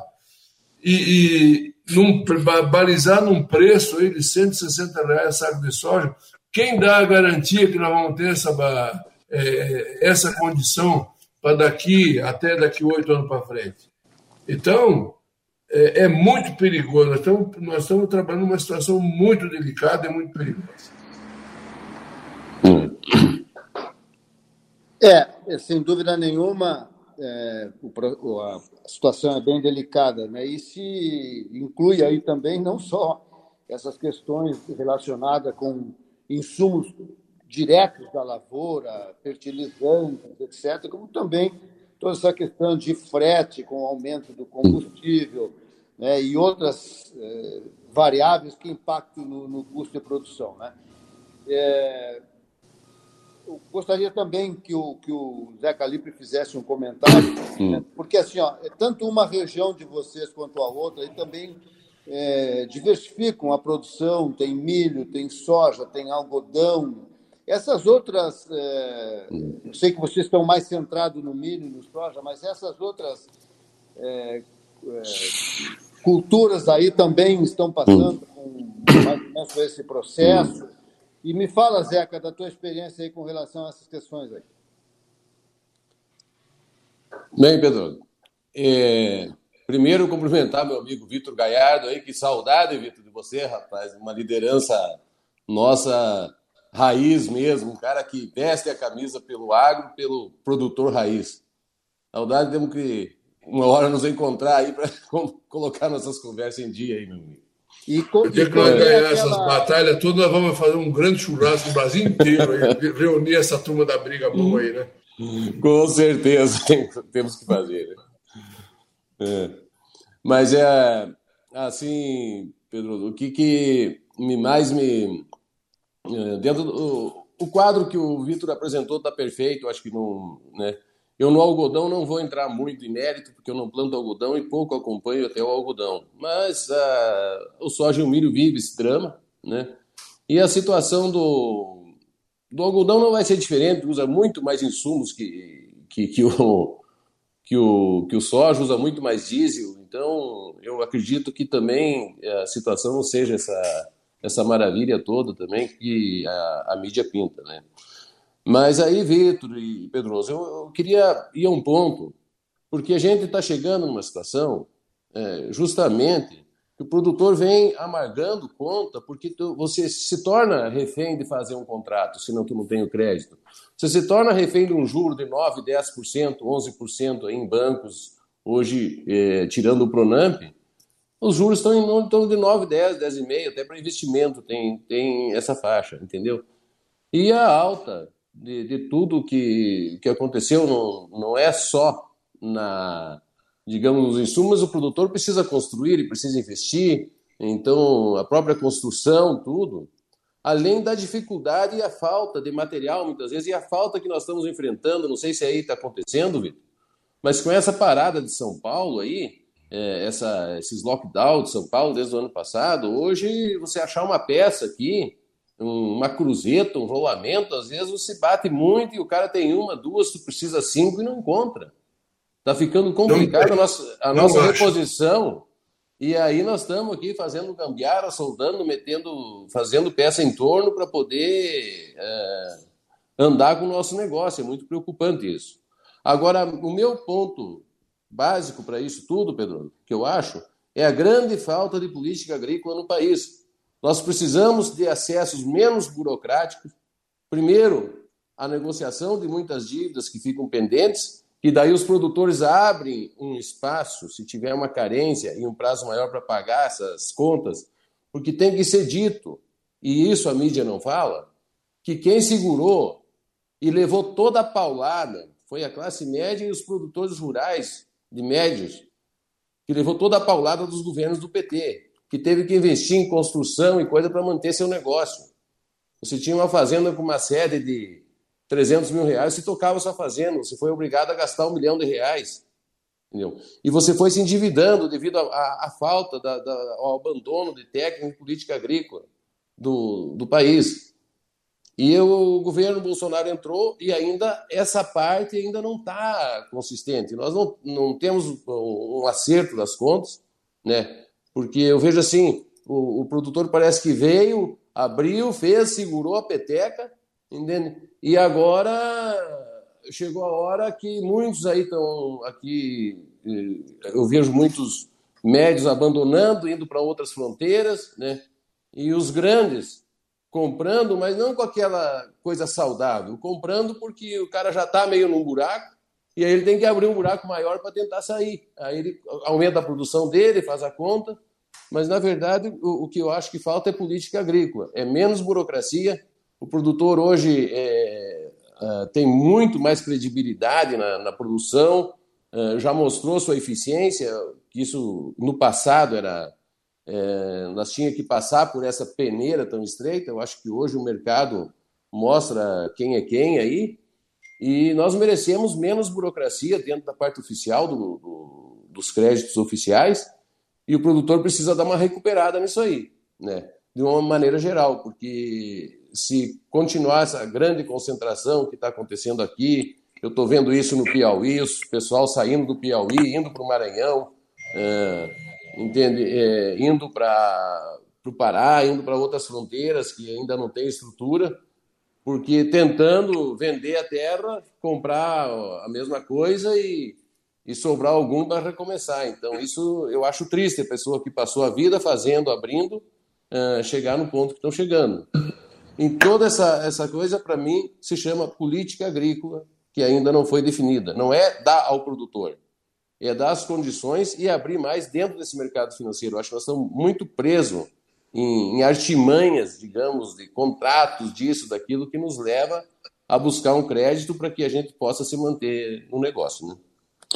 e, e num, balizar num preço aí de cento e sessenta reais saco de soja. Quem dá a garantia que nós vamos ter essa, é, essa condição para daqui, até daqui oito anos para frente? Então, é, é muito perigoso. Nós estamos, nós estamos trabalhando numa situação muito delicada e muito perigosa. É, sem dúvida nenhuma, é, o, a situação é bem delicada, né? E se inclui aí também não só essas questões relacionadas com insumos diretos da lavoura, fertilizantes, etcétera, como também toda essa questão de frete com o aumento do combustível, né, e outras eh, variáveis que impactam no, no custo de produção, né? É, eu gostaria também que o, que o Zé Calipri fizesse um comentário, né, porque assim, ó, tanto uma região de vocês quanto a outra, e também É, diversificam a produção, tem milho, tem soja, tem algodão. Essas outras, é, eu sei que vocês estão mais centrados no milho e no soja, mas essas outras é, é, culturas aí também estão passando com, mais ou menos, por esse processo. E me fala, Zeca, da tua experiência aí com relação a essas questões aí. Bem, Pedro, é... primeiro, cumprimentar meu amigo Vitor Galhardo aí, que saudade, Vitor, de você, rapaz, uma liderança nossa raiz mesmo, um cara que veste a camisa pelo agro, pelo produtor raiz. Saudade, temos que uma hora nos encontrar aí para colocar nossas conversas em dia aí, meu amigo. E o dia que nós ganhar essas batalhas todas, nós vamos fazer um grande churrasco no Brasil inteiro, aí, reunir essa turma da briga boa aí, né? Com certeza, temos que fazer, né? É. Mas é assim, Pedro, o que, que me mais me dentro do o quadro que o Vitor apresentou está perfeito, acho que não, né? Eu no algodão não vou entrar muito em mérito porque eu não planto algodão e pouco acompanho até o algodão, mas uh, o soja e o milho vive esse drama, né? E a situação do do algodão não vai ser diferente, usa muito mais insumos que que, que o que o, que o soja, usa muito mais diesel, então eu acredito que também a situação não seja essa, essa maravilha toda também que a, a mídia pinta, né? Mas aí, Vitor e Pedroso, eu, eu queria ir a um ponto, porque a gente está chegando numa situação é, justamente que o produtor vem amargando conta, porque tu, você se torna refém de fazer um contrato, senão tu não tem o crédito. Você se torna refém de um juro de nove por cento, dez por cento, onze por cento em bancos, hoje, é, tirando o Pronamp, os juros estão em torno de nove, dez, dez vírgula cinco, até para investimento tem, tem essa faixa, entendeu? E a alta de, de tudo que, que aconteceu não, não é só na, digamos, nos insumos, o produtor precisa construir, ele precisa investir, então a própria construção, tudo, além da dificuldade e a falta de material, muitas vezes, e a falta que nós estamos enfrentando, não sei se aí está acontecendo, Vitor, mas com essa parada de São Paulo aí, é, essa, esses lockdowns de São Paulo desde o ano passado, hoje você achar uma peça aqui, uma cruzeta, um rolamento, às vezes você bate muito e o cara tem uma, duas, tu precisa cinco e não encontra. Está ficando complicado a nossa, a nossa reposição. E aí nós estamos aqui fazendo gambiarra, soldando, metendo, fazendo peça em torno para poder é, andar com o nosso negócio. É muito preocupante isso. Agora, o meu ponto básico para isso tudo, Pedro, que eu acho, é a grande falta de política agrícola no país. Nós precisamos de acessos menos burocráticos. Primeiro, a negociação de muitas dívidas que ficam pendentes, e daí os produtores abrem um espaço, se tiver uma carência e um prazo maior para pagar essas contas, porque tem que ser dito, e isso a mídia não fala, que quem segurou e levou toda a paulada foi a classe média e os produtores rurais de médios, que levou toda a paulada dos governos do P T, que teve que investir em construção e coisa para manter seu negócio. Você tinha uma fazenda com uma sede de trezentos mil reais, você tocava sua fazenda, você foi obrigado a gastar um milhão de reais. Entendeu? E você foi se endividando devido à falta, da, da, ao abandono de técnica e política agrícola do, do país. E o governo Bolsonaro entrou e ainda essa parte ainda não está consistente. Nós não, não temos um acerto das contas, né? Porque eu vejo assim, o, o produtor parece que veio, abriu, fez, segurou a peteca, entende? E agora chegou a hora que muitos aí estão aqui, eu vejo muitos médios abandonando, indo para outras fronteiras, né? E os grandes comprando, mas não com aquela coisa saudável, comprando porque o cara já está meio num buraco e aí ele tem que abrir um buraco maior para tentar sair. Aí ele aumenta a produção dele, faz a conta, mas na verdade o, o que eu acho que falta é política agrícola, é menos burocracia. O produtor hoje é, é, tem muito mais credibilidade na, na produção, é, já mostrou sua eficiência, que isso no passado era, é, nós tínhamos que passar por essa peneira tão estreita. Eu acho que hoje o mercado mostra quem é quem aí, e nós merecemos menos burocracia dentro da parte oficial do, do, dos créditos oficiais, e o produtor precisa dar uma recuperada nisso aí, né? De uma maneira geral, porque se continuar essa grande concentração que está acontecendo aqui, eu estou vendo isso no Piauí, o pessoal saindo do Piauí, indo para o Maranhão, é, entende? É, indo para o Pará, indo para outras fronteiras que ainda não tem estrutura, porque tentando vender a terra, comprar a mesma coisa e, e sobrar algum para recomeçar. Então isso eu acho triste, a pessoa que passou a vida fazendo, abrindo, uh, chegar no ponto que estão chegando. Em toda essa, essa coisa, para mim, se chama política agrícola, que ainda não foi definida. Não é dar ao produtor, é dar as condições e abrir mais dentro desse mercado financeiro. Eu acho que nós estamos muito presos em, em artimanhas, digamos, de contratos, disso, daquilo, que nos leva a buscar um crédito para que a gente possa se manter no negócio, né?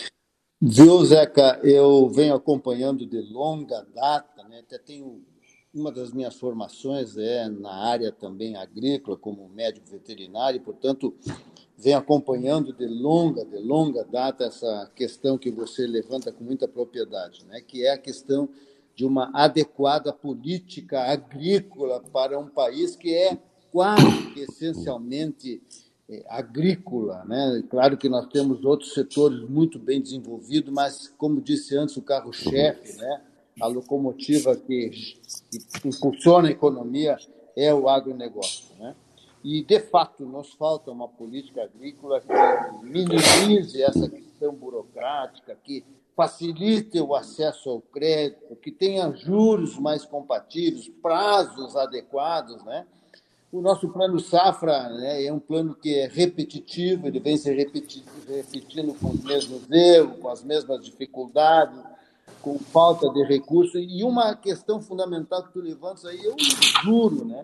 Viu, Zeca, eu venho acompanhando de longa data, né? Até tenho uma das minhas formações é na área também agrícola, como médico veterinário, e, portanto, venho acompanhando de longa, de longa data essa questão que você levanta com muita propriedade, né? Que é a questão de uma adequada política agrícola para um país que é quase que essencialmente é, agrícola, né? Claro que nós temos outros setores muito bem desenvolvidos, mas, como disse antes, o carro-chefe, né? A locomotiva que, que impulsiona a economia é o agronegócio, né? E, de fato, nos falta uma política agrícola que minimize essa questão burocrática, que facilite o acesso ao crédito, que tenha juros mais compatíveis, prazos adequados, né? O nosso plano safra, né, é um plano que é repetitivo, ele vem se repetindo, repetindo com os mesmos erros, com as mesmas dificuldades, com falta de recursos. E uma questão fundamental que tu levantas aí é o juro, né?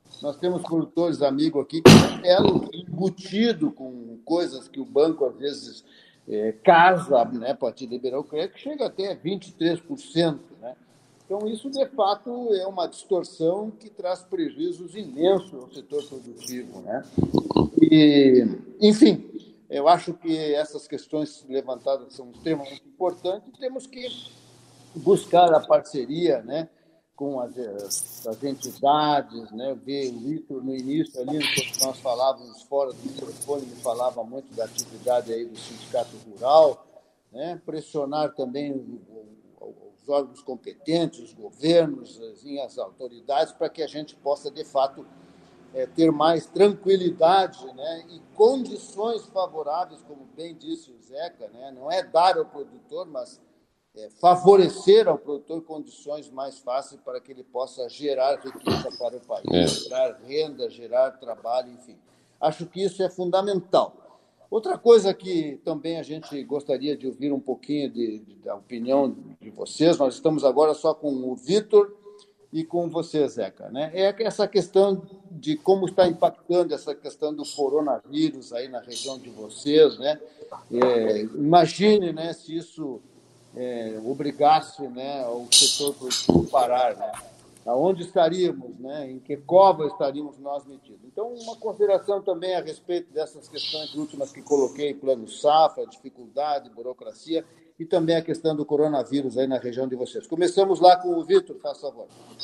Nós temos produtores amigos aqui que estão embutido com coisas que o banco, às vezes, é, casa, né, para te liberar o crédito, que chega até vinte e três por cento. Né? Então, isso, de fato, é uma distorção que traz prejuízos imensos ao setor produtivo. Né? E, enfim, eu acho que essas questões levantadas são extremamente importantes e temos que buscar a parceria, né, com as, as entidades, né? Ver o Vitor no início ali, quando nós falávamos fora do microfone, ele falava muito da atividade aí do sindicato rural, né? Pressionar também os órgãos competentes, os governos, as autoridades, para que a gente possa, de fato, é, ter mais tranquilidade, né? E condições favoráveis, como bem disse o Zeca, né? Não é dar ao produtor, mas É, favorecer ao produtor condições mais fáceis para que ele possa gerar riqueza para o país, é. gerar renda, gerar trabalho, enfim. Acho que isso é fundamental. Outra coisa que também a gente gostaria de ouvir um pouquinho de, de, da opinião de vocês, nós estamos agora só com o Vitor e com você, Zeca, né? É essa questão de como está impactando essa questão do coronavírus aí na região de vocês, né? É, imagine, né, se isso É, obrigasse, né, o setor produtivo parar, né? Aonde estaríamos, né? Em que cova estaríamos nós metidos? Então, uma consideração também a respeito dessas questões últimas que coloquei, plano safra, dificuldade, burocracia, e também a questão do coronavírus aí na região de vocês. Começamos lá com o Vitor, faz favor.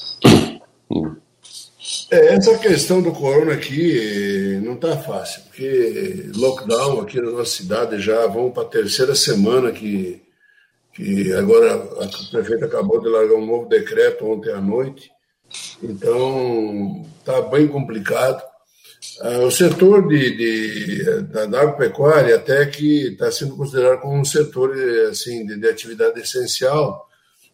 É, essa questão do corona aqui não está fácil, porque lockdown aqui na nossa cidade já vão para a terceira semana que que agora a prefeita acabou de largar um novo decreto ontem à noite, então está bem complicado. Ah, o setor de, de, da, da agropecuária até que está sendo considerado como um setor assim, de, de atividade essencial,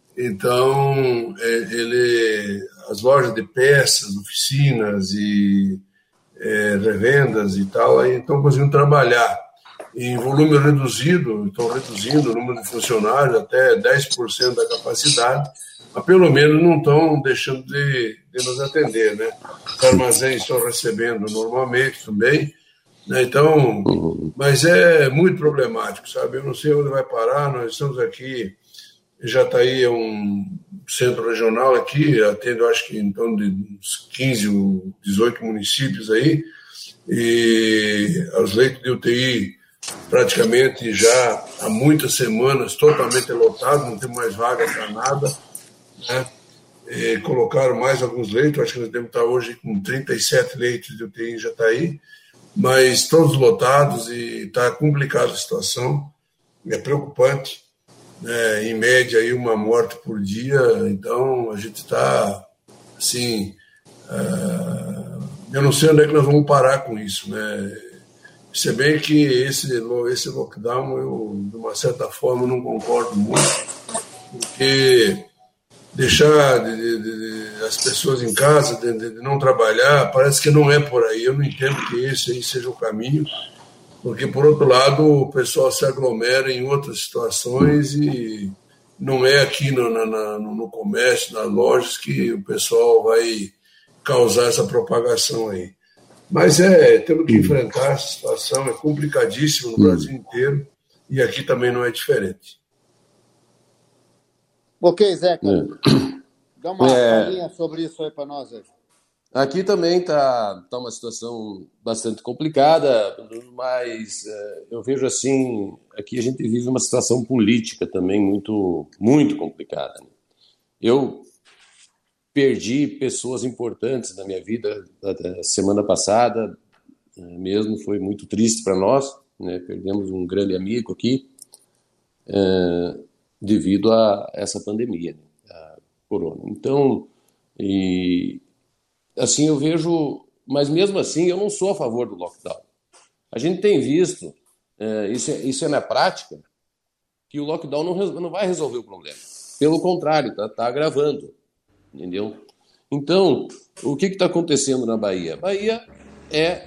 então ele, as lojas de peças, oficinas e é, revendas e tal, aí estão conseguindo trabalhar em volume reduzido, estão reduzindo o número de funcionários até dez por cento da capacidade, mas pelo menos não estão deixando de, de nos atender, né? Os armazéns estão recebendo normalmente também, né? Então, mas é muito problemático, sabe? Eu não sei onde vai parar, nós estamos aqui, Jataí é um centro regional aqui, atende, acho que em torno de uns quinze ou dezoito municípios aí, e os leitos de U T I praticamente já há muitas semanas totalmente lotado, não tem mais vaga para nada, né? E colocaram mais alguns leitos, acho que nós devemos estar hoje com trinta e sete leitos de U T I em Jataí, mas todos lotados e está complicada a situação, é preocupante, né? Em média aí uma morte por dia, então a gente está assim, uh, eu não sei onde é que nós vamos parar com isso, né? Se bem que esse, esse lockdown, eu, de uma certa forma, não concordo muito, porque deixar de, de, de, as pessoas em casa, de, de não trabalhar, parece que não é por aí. Eu não entendo que esse aí seja o caminho, porque, por outro lado, o pessoal se aglomera em outras situações e não é aqui no, na, no comércio, nas lojas, que o pessoal vai causar essa propagação aí. Mas é, temos que enfrentar essa situação, é complicadíssimo no Brasil inteiro, e aqui também não é diferente. Ok, Zeca, é. dá uma é. palhinha sobre isso aí para nós, Zeca. Aqui também está tá uma situação bastante complicada, mas é, eu vejo assim, aqui a gente vive uma situação política também muito, muito complicada. Né? Eu perdi pessoas importantes na minha vida a semana passada, mesmo foi muito triste para nós, né? Perdemos um grande amigo aqui é, devido a essa pandemia, né? A corona. Então, e, assim eu vejo, mas mesmo assim eu não sou a favor do lockdown. A gente tem visto, é, isso, é, isso é na prática, que o lockdown não, não vai resolver o problema. Pelo contrário, está tá agravando. Entendeu? Então, o que está acontecendo na Bahia? A Bahia é,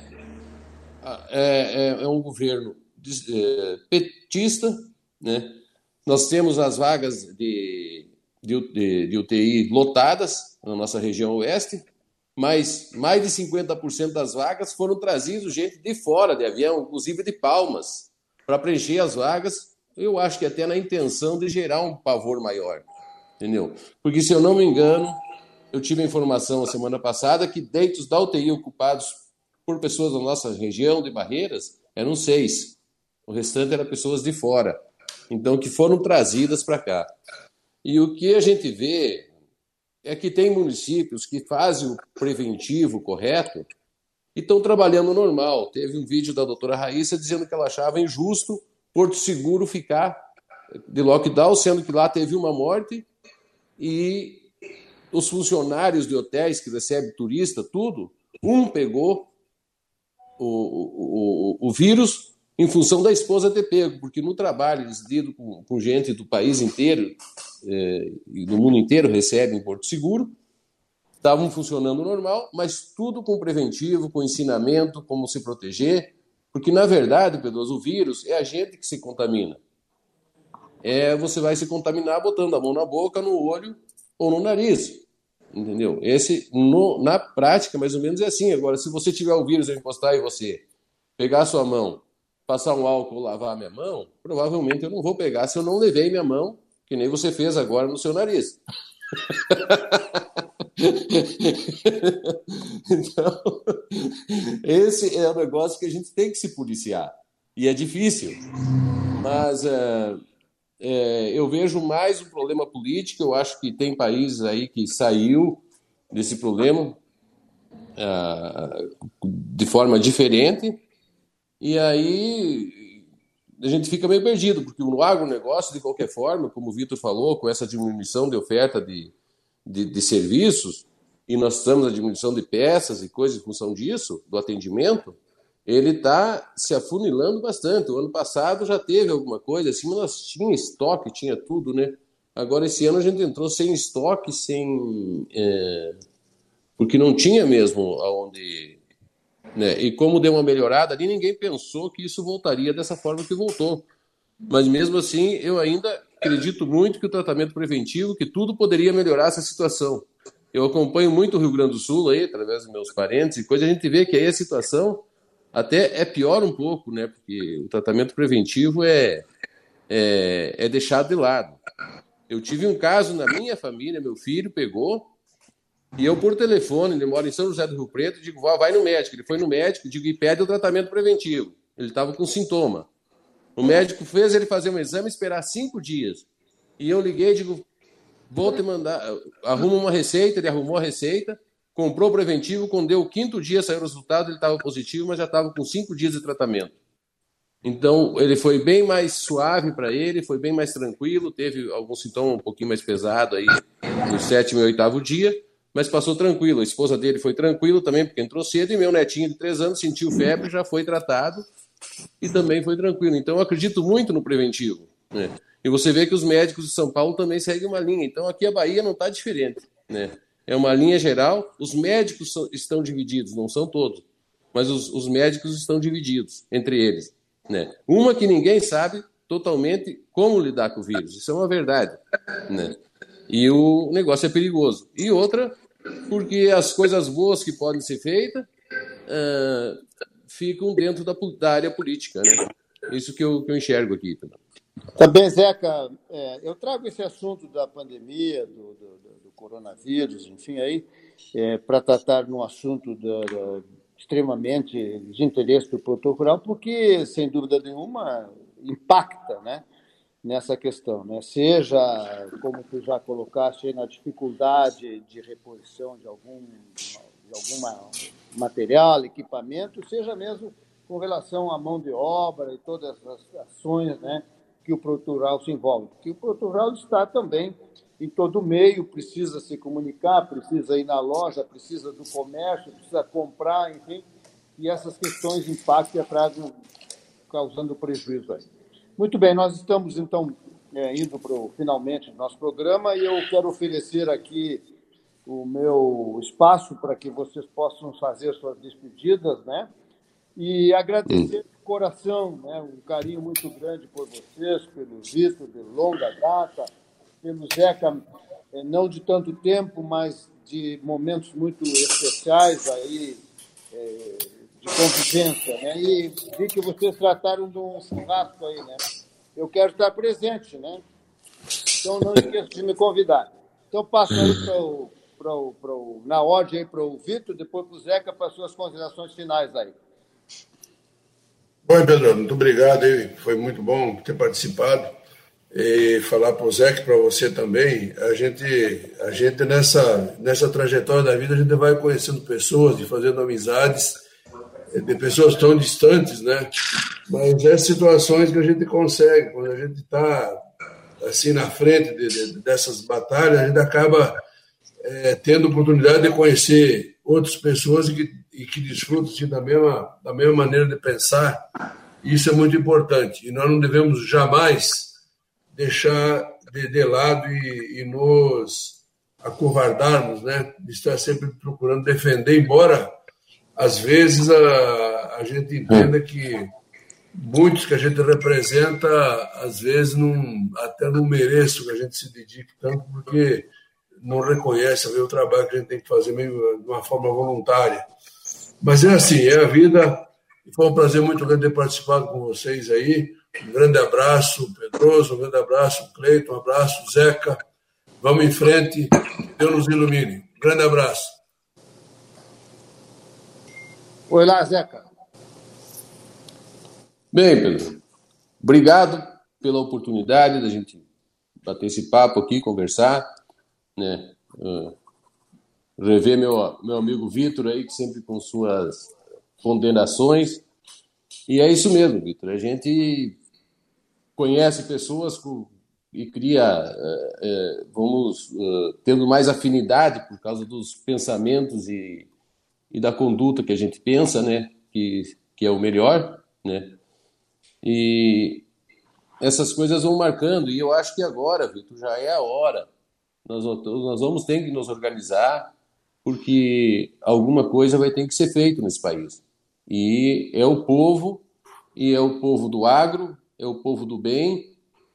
é, é um governo é, petista, né? Nós temos as vagas de, de, de, de U T I lotadas na nossa região oeste, mas mais de cinquenta por cento das vagas foram trazidos gente de fora de avião, inclusive de Palmas, para preencher as vagas, eu acho que até na intenção de gerar um pavor maior, entendeu? Porque, se eu não me engano, eu tive a informação a semana passada que leitos da U T I ocupados por pessoas da nossa região de Barreiras eram seis. O restante eram pessoas de fora, então, que foram trazidas para cá. E o que a gente vê é que tem municípios que fazem o preventivo correto e estão trabalhando normal. Teve um vídeo da doutora Raíssa dizendo que ela achava injusto Porto Seguro ficar de lockdown, sendo que lá teve uma morte e os funcionários de hotéis que recebem turista, tudo, um pegou o, o, o, o vírus em função da esposa ter pego, porque no trabalho eles lidam com, com gente do país inteiro é, e do mundo inteiro recebem em Porto Seguro, estavam funcionando normal, mas tudo com preventivo, com ensinamento, como se proteger, porque, na verdade, Pedroso, o vírus é a gente que se contamina. É, você vai se contaminar botando a mão na boca, no olho ou no nariz, entendeu? Esse, no, na prática, mais ou menos é assim. Agora, se você tiver o vírus, eu encostar em você, pegar a sua mão, passar um álcool, lavar a minha mão, provavelmente eu não vou pegar se eu não levei minha mão, que nem você fez agora no seu nariz. Então, esse é um negócio que a gente tem que se policiar. E é difícil. Mas é, é, eu vejo mais um problema político. Eu acho que tem países aí que saiu desse problema é, de forma diferente. E aí a gente fica meio perdido, porque o agronegócio, de qualquer forma, como o Vitor falou, com essa diminuição de oferta de, de, de serviços, e nós estamos na diminuição de peças e coisas em função disso, do atendimento, ele está se afunilando bastante. O ano passado já teve alguma coisa assim, mas nós tinha estoque, tinha tudo, né? Agora, esse ano a gente entrou sem estoque, sem... É, porque não tinha mesmo aonde... Né? E como deu uma melhorada ali, ninguém pensou que isso voltaria dessa forma que voltou. Mas mesmo assim, eu ainda acredito muito que o tratamento preventivo, que tudo poderia melhorar essa situação. Eu acompanho muito o Rio Grande do Sul aí, através dos meus parentes e coisa, a gente vê que aí a situação até é pior um pouco, né? Porque o tratamento preventivo é, é, é deixado de lado. Eu tive um caso na minha família, meu filho pegou, e eu por telefone, ele mora em São José do Rio Preto, digo, vó, vai no médico. Ele foi no médico, digo, e pede o tratamento preventivo. Ele estava com sintoma. O médico fez ele fazer um exame e esperar cinco dias. E eu liguei e digo, vou te mandar, arruma uma receita. Ele arrumou a receita, comprou o preventivo, quando deu o quinto dia, saiu o resultado, ele estava positivo, mas já estava com cinco dias de tratamento. Então, ele foi bem mais suave para ele, foi bem mais tranquilo, teve algum sintoma um pouquinho mais pesado aí no sétimo e oitavo dia, mas passou tranquilo. A esposa dele foi tranquilo também, porque entrou cedo, e meu netinho de três anos sentiu febre, já foi tratado e também foi tranquilo. Então, eu acredito muito no preventivo, né? E você vê que os médicos de São Paulo também seguem uma linha. Então, aqui a Bahia não está diferente, né? É uma linha geral. Os médicos são, estão divididos, não são todos, mas os, os médicos estão divididos entre eles, né? Uma que ninguém sabe totalmente como lidar com o vírus. Isso é uma verdade, né? E o negócio é perigoso. E outra, porque as coisas boas que podem ser feitas uh, ficam dentro da, da área política, né? Isso que eu, que eu enxergo aqui. Também, Zeca, é, eu trago esse assunto da pandemia, do, do, do coronavírus, enfim, aí, é, para tratar num assunto da, da, extremamente de interesse do produtor rural, porque, sem dúvida nenhuma, impacta, né, nessa questão, né? Seja, como tu já colocaste, na dificuldade de reposição de algum de alguma material, equipamento, seja mesmo com relação à mão de obra e todas as ações, né, que o produtor rural se envolve. Porque o produtor rural está também em todo o meio, precisa se comunicar, precisa ir na loja, precisa do comércio, precisa comprar, enfim, e essas questões impactam e atrasam, causando prejuízo aí. Muito bem, nós estamos, então, é, indo para o finalmente do nosso programa, e eu quero oferecer aqui o meu espaço para que vocês possam fazer suas despedidas, né? E agradecer de coração, né, um carinho muito grande por vocês, pelo Vitor, de longa data, pelo Zeca, não de tanto tempo, mas de momentos muito especiais aí, é, de convivência, né? E vi que vocês trataram de um churrasco aí, né? Eu quero estar presente, né? Então não esqueça de me convidar. Então passo aí para o, para o, para o, na ordem aí para o Vitor, depois para o Zeca, para as suas considerações finais aí. Bom, Pedro, muito obrigado aí. Foi muito bom ter participado. E falar para o Zeca e para você também, a gente, a gente nessa, nessa trajetória da vida, a gente vai conhecendo pessoas e fazendo amizades de pessoas tão distantes, né? Mas é situações que a gente consegue, quando a gente está assim na frente de, de, dessas batalhas, a gente acaba é, tendo oportunidade de conhecer outras pessoas e que, e que desfrutam assim, da, mesma, da mesma maneira de pensar. Isso é muito importante. E nós não devemos jamais deixar de, de lado e, e nos acovardarmos, né? De estar sempre procurando defender, embora às vezes a, a gente entenda que muitos que a gente representa, às vezes não, até não mereçam que a gente se dedique tanto, porque não reconhece o trabalho que a gente tem que fazer meio de uma forma voluntária. Mas é assim, é a vida. Foi um prazer muito grande ter participado com vocês aí. Um grande abraço, Pedroso, um grande abraço, Cleiton, um abraço, Zeca. Vamos em frente, Deus nos ilumine. Um grande abraço. Oi lá, Zeca. Bem, Pedro, obrigado pela oportunidade da gente bater esse papo aqui, conversar, né? Uh, rever meu, meu amigo Vitor aí, que sempre com suas condenações. E é isso mesmo, Vitor, a gente conhece pessoas com, e cria, uh, uh, vamos uh, tendo mais afinidade por causa dos pensamentos e, e da conduta que a gente pensa, né? Que, que é o melhor, né? E essas coisas vão marcando, e eu acho que agora, Vitor, já é a hora. Nós, nós vamos ter que nos organizar, porque alguma coisa vai ter que ser feita nesse país. E é o povo, e é o povo do agro, é o povo do bem,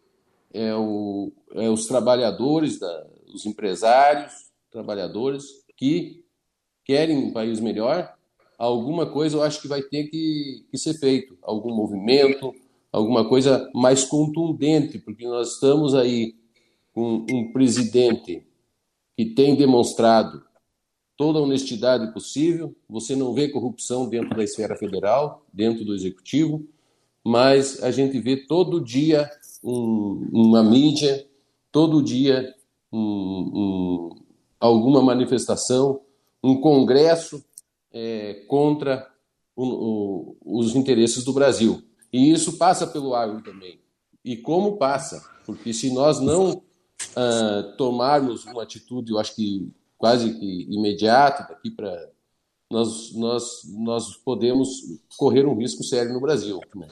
é, o, é os trabalhadores, da, os empresários, trabalhadores que querem um país melhor. Alguma coisa eu acho que vai ter que, que ser feito, algum movimento, alguma coisa mais contundente, porque nós estamos aí com um presidente que tem demonstrado toda a honestidade possível. Você não vê corrupção dentro da esfera federal, dentro do executivo, mas a gente vê todo dia um, uma mídia, todo dia um, um, alguma manifestação, um congresso É, contra o, o, os interesses do Brasil. E isso passa pelo agro também. E como passa? Porque se nós não ah, tomarmos uma atitude, eu acho que quase que imediata, daqui para nós, nós, nós podemos correr um risco sério no Brasil, né?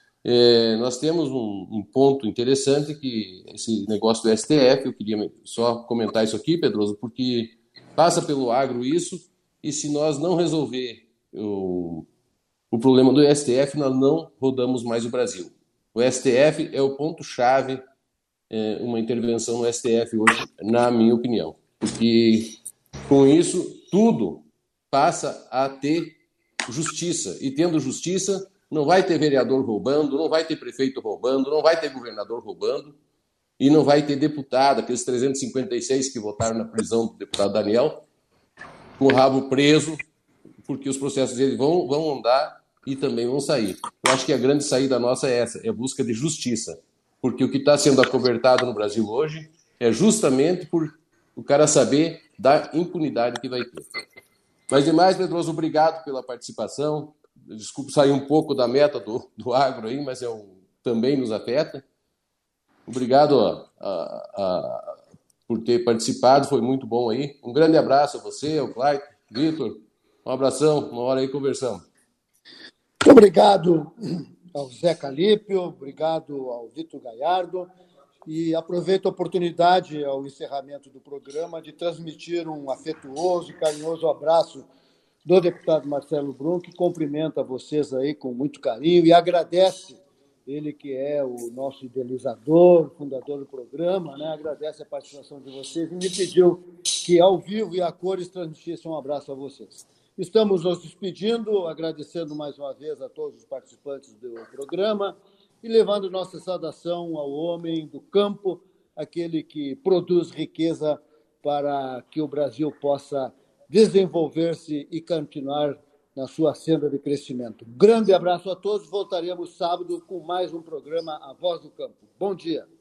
É, nós temos um, um ponto interessante, que esse negócio do S T F, eu queria só comentar isso aqui, Pedroso, porque passa pelo agro isso. E se nós não resolver o, o problema do S T F, nós não rodamos mais o Brasil. O S T F é o ponto-chave, é, uma intervenção no S T F hoje, na minha opinião. Porque com isso, tudo passa a ter justiça. E tendo justiça, não vai ter vereador roubando, não vai ter prefeito roubando, não vai ter governador roubando, e não vai ter deputado, aqueles trezentos e cinquenta e seis que votaram na prisão do deputado Daniel, com o rabo preso, porque os processos deles vão, vão andar e também vão sair. Eu acho que a grande saída nossa é essa, é a busca de justiça. Porque o que está sendo acobertado no Brasil hoje é justamente por o cara saber da impunidade que vai ter. Mas demais, Pedroso, obrigado pela participação. Desculpe sair um pouco da meta do, do agro aí, mas é um, também nos afeta. Obrigado a, a, a por ter participado, foi muito bom aí. Um grande abraço a você, ao Clayton, Vitor. Um abração, uma hora aí conversamos. Muito obrigado ao Zé Calípio, obrigado ao Vitor Galhardo, e aproveito a oportunidade, ao encerramento do programa, de transmitir um afetuoso e carinhoso abraço do deputado Marcelo Brum, que cumprimenta vocês aí com muito carinho e agradece ele que é o nosso idealizador, fundador do programa, né? Agradece a participação de vocês e me pediu que, ao vivo e a cores, transmitisse um abraço a vocês. Estamos nos despedindo, agradecendo mais uma vez a todos os participantes do programa e levando nossa saudação ao homem do campo, aquele que produz riqueza para que o Brasil possa desenvolver-se e continuar na sua senda de crescimento. Grande abraço a todos, voltaremos sábado com mais um programa A Voz do Campo. Bom dia.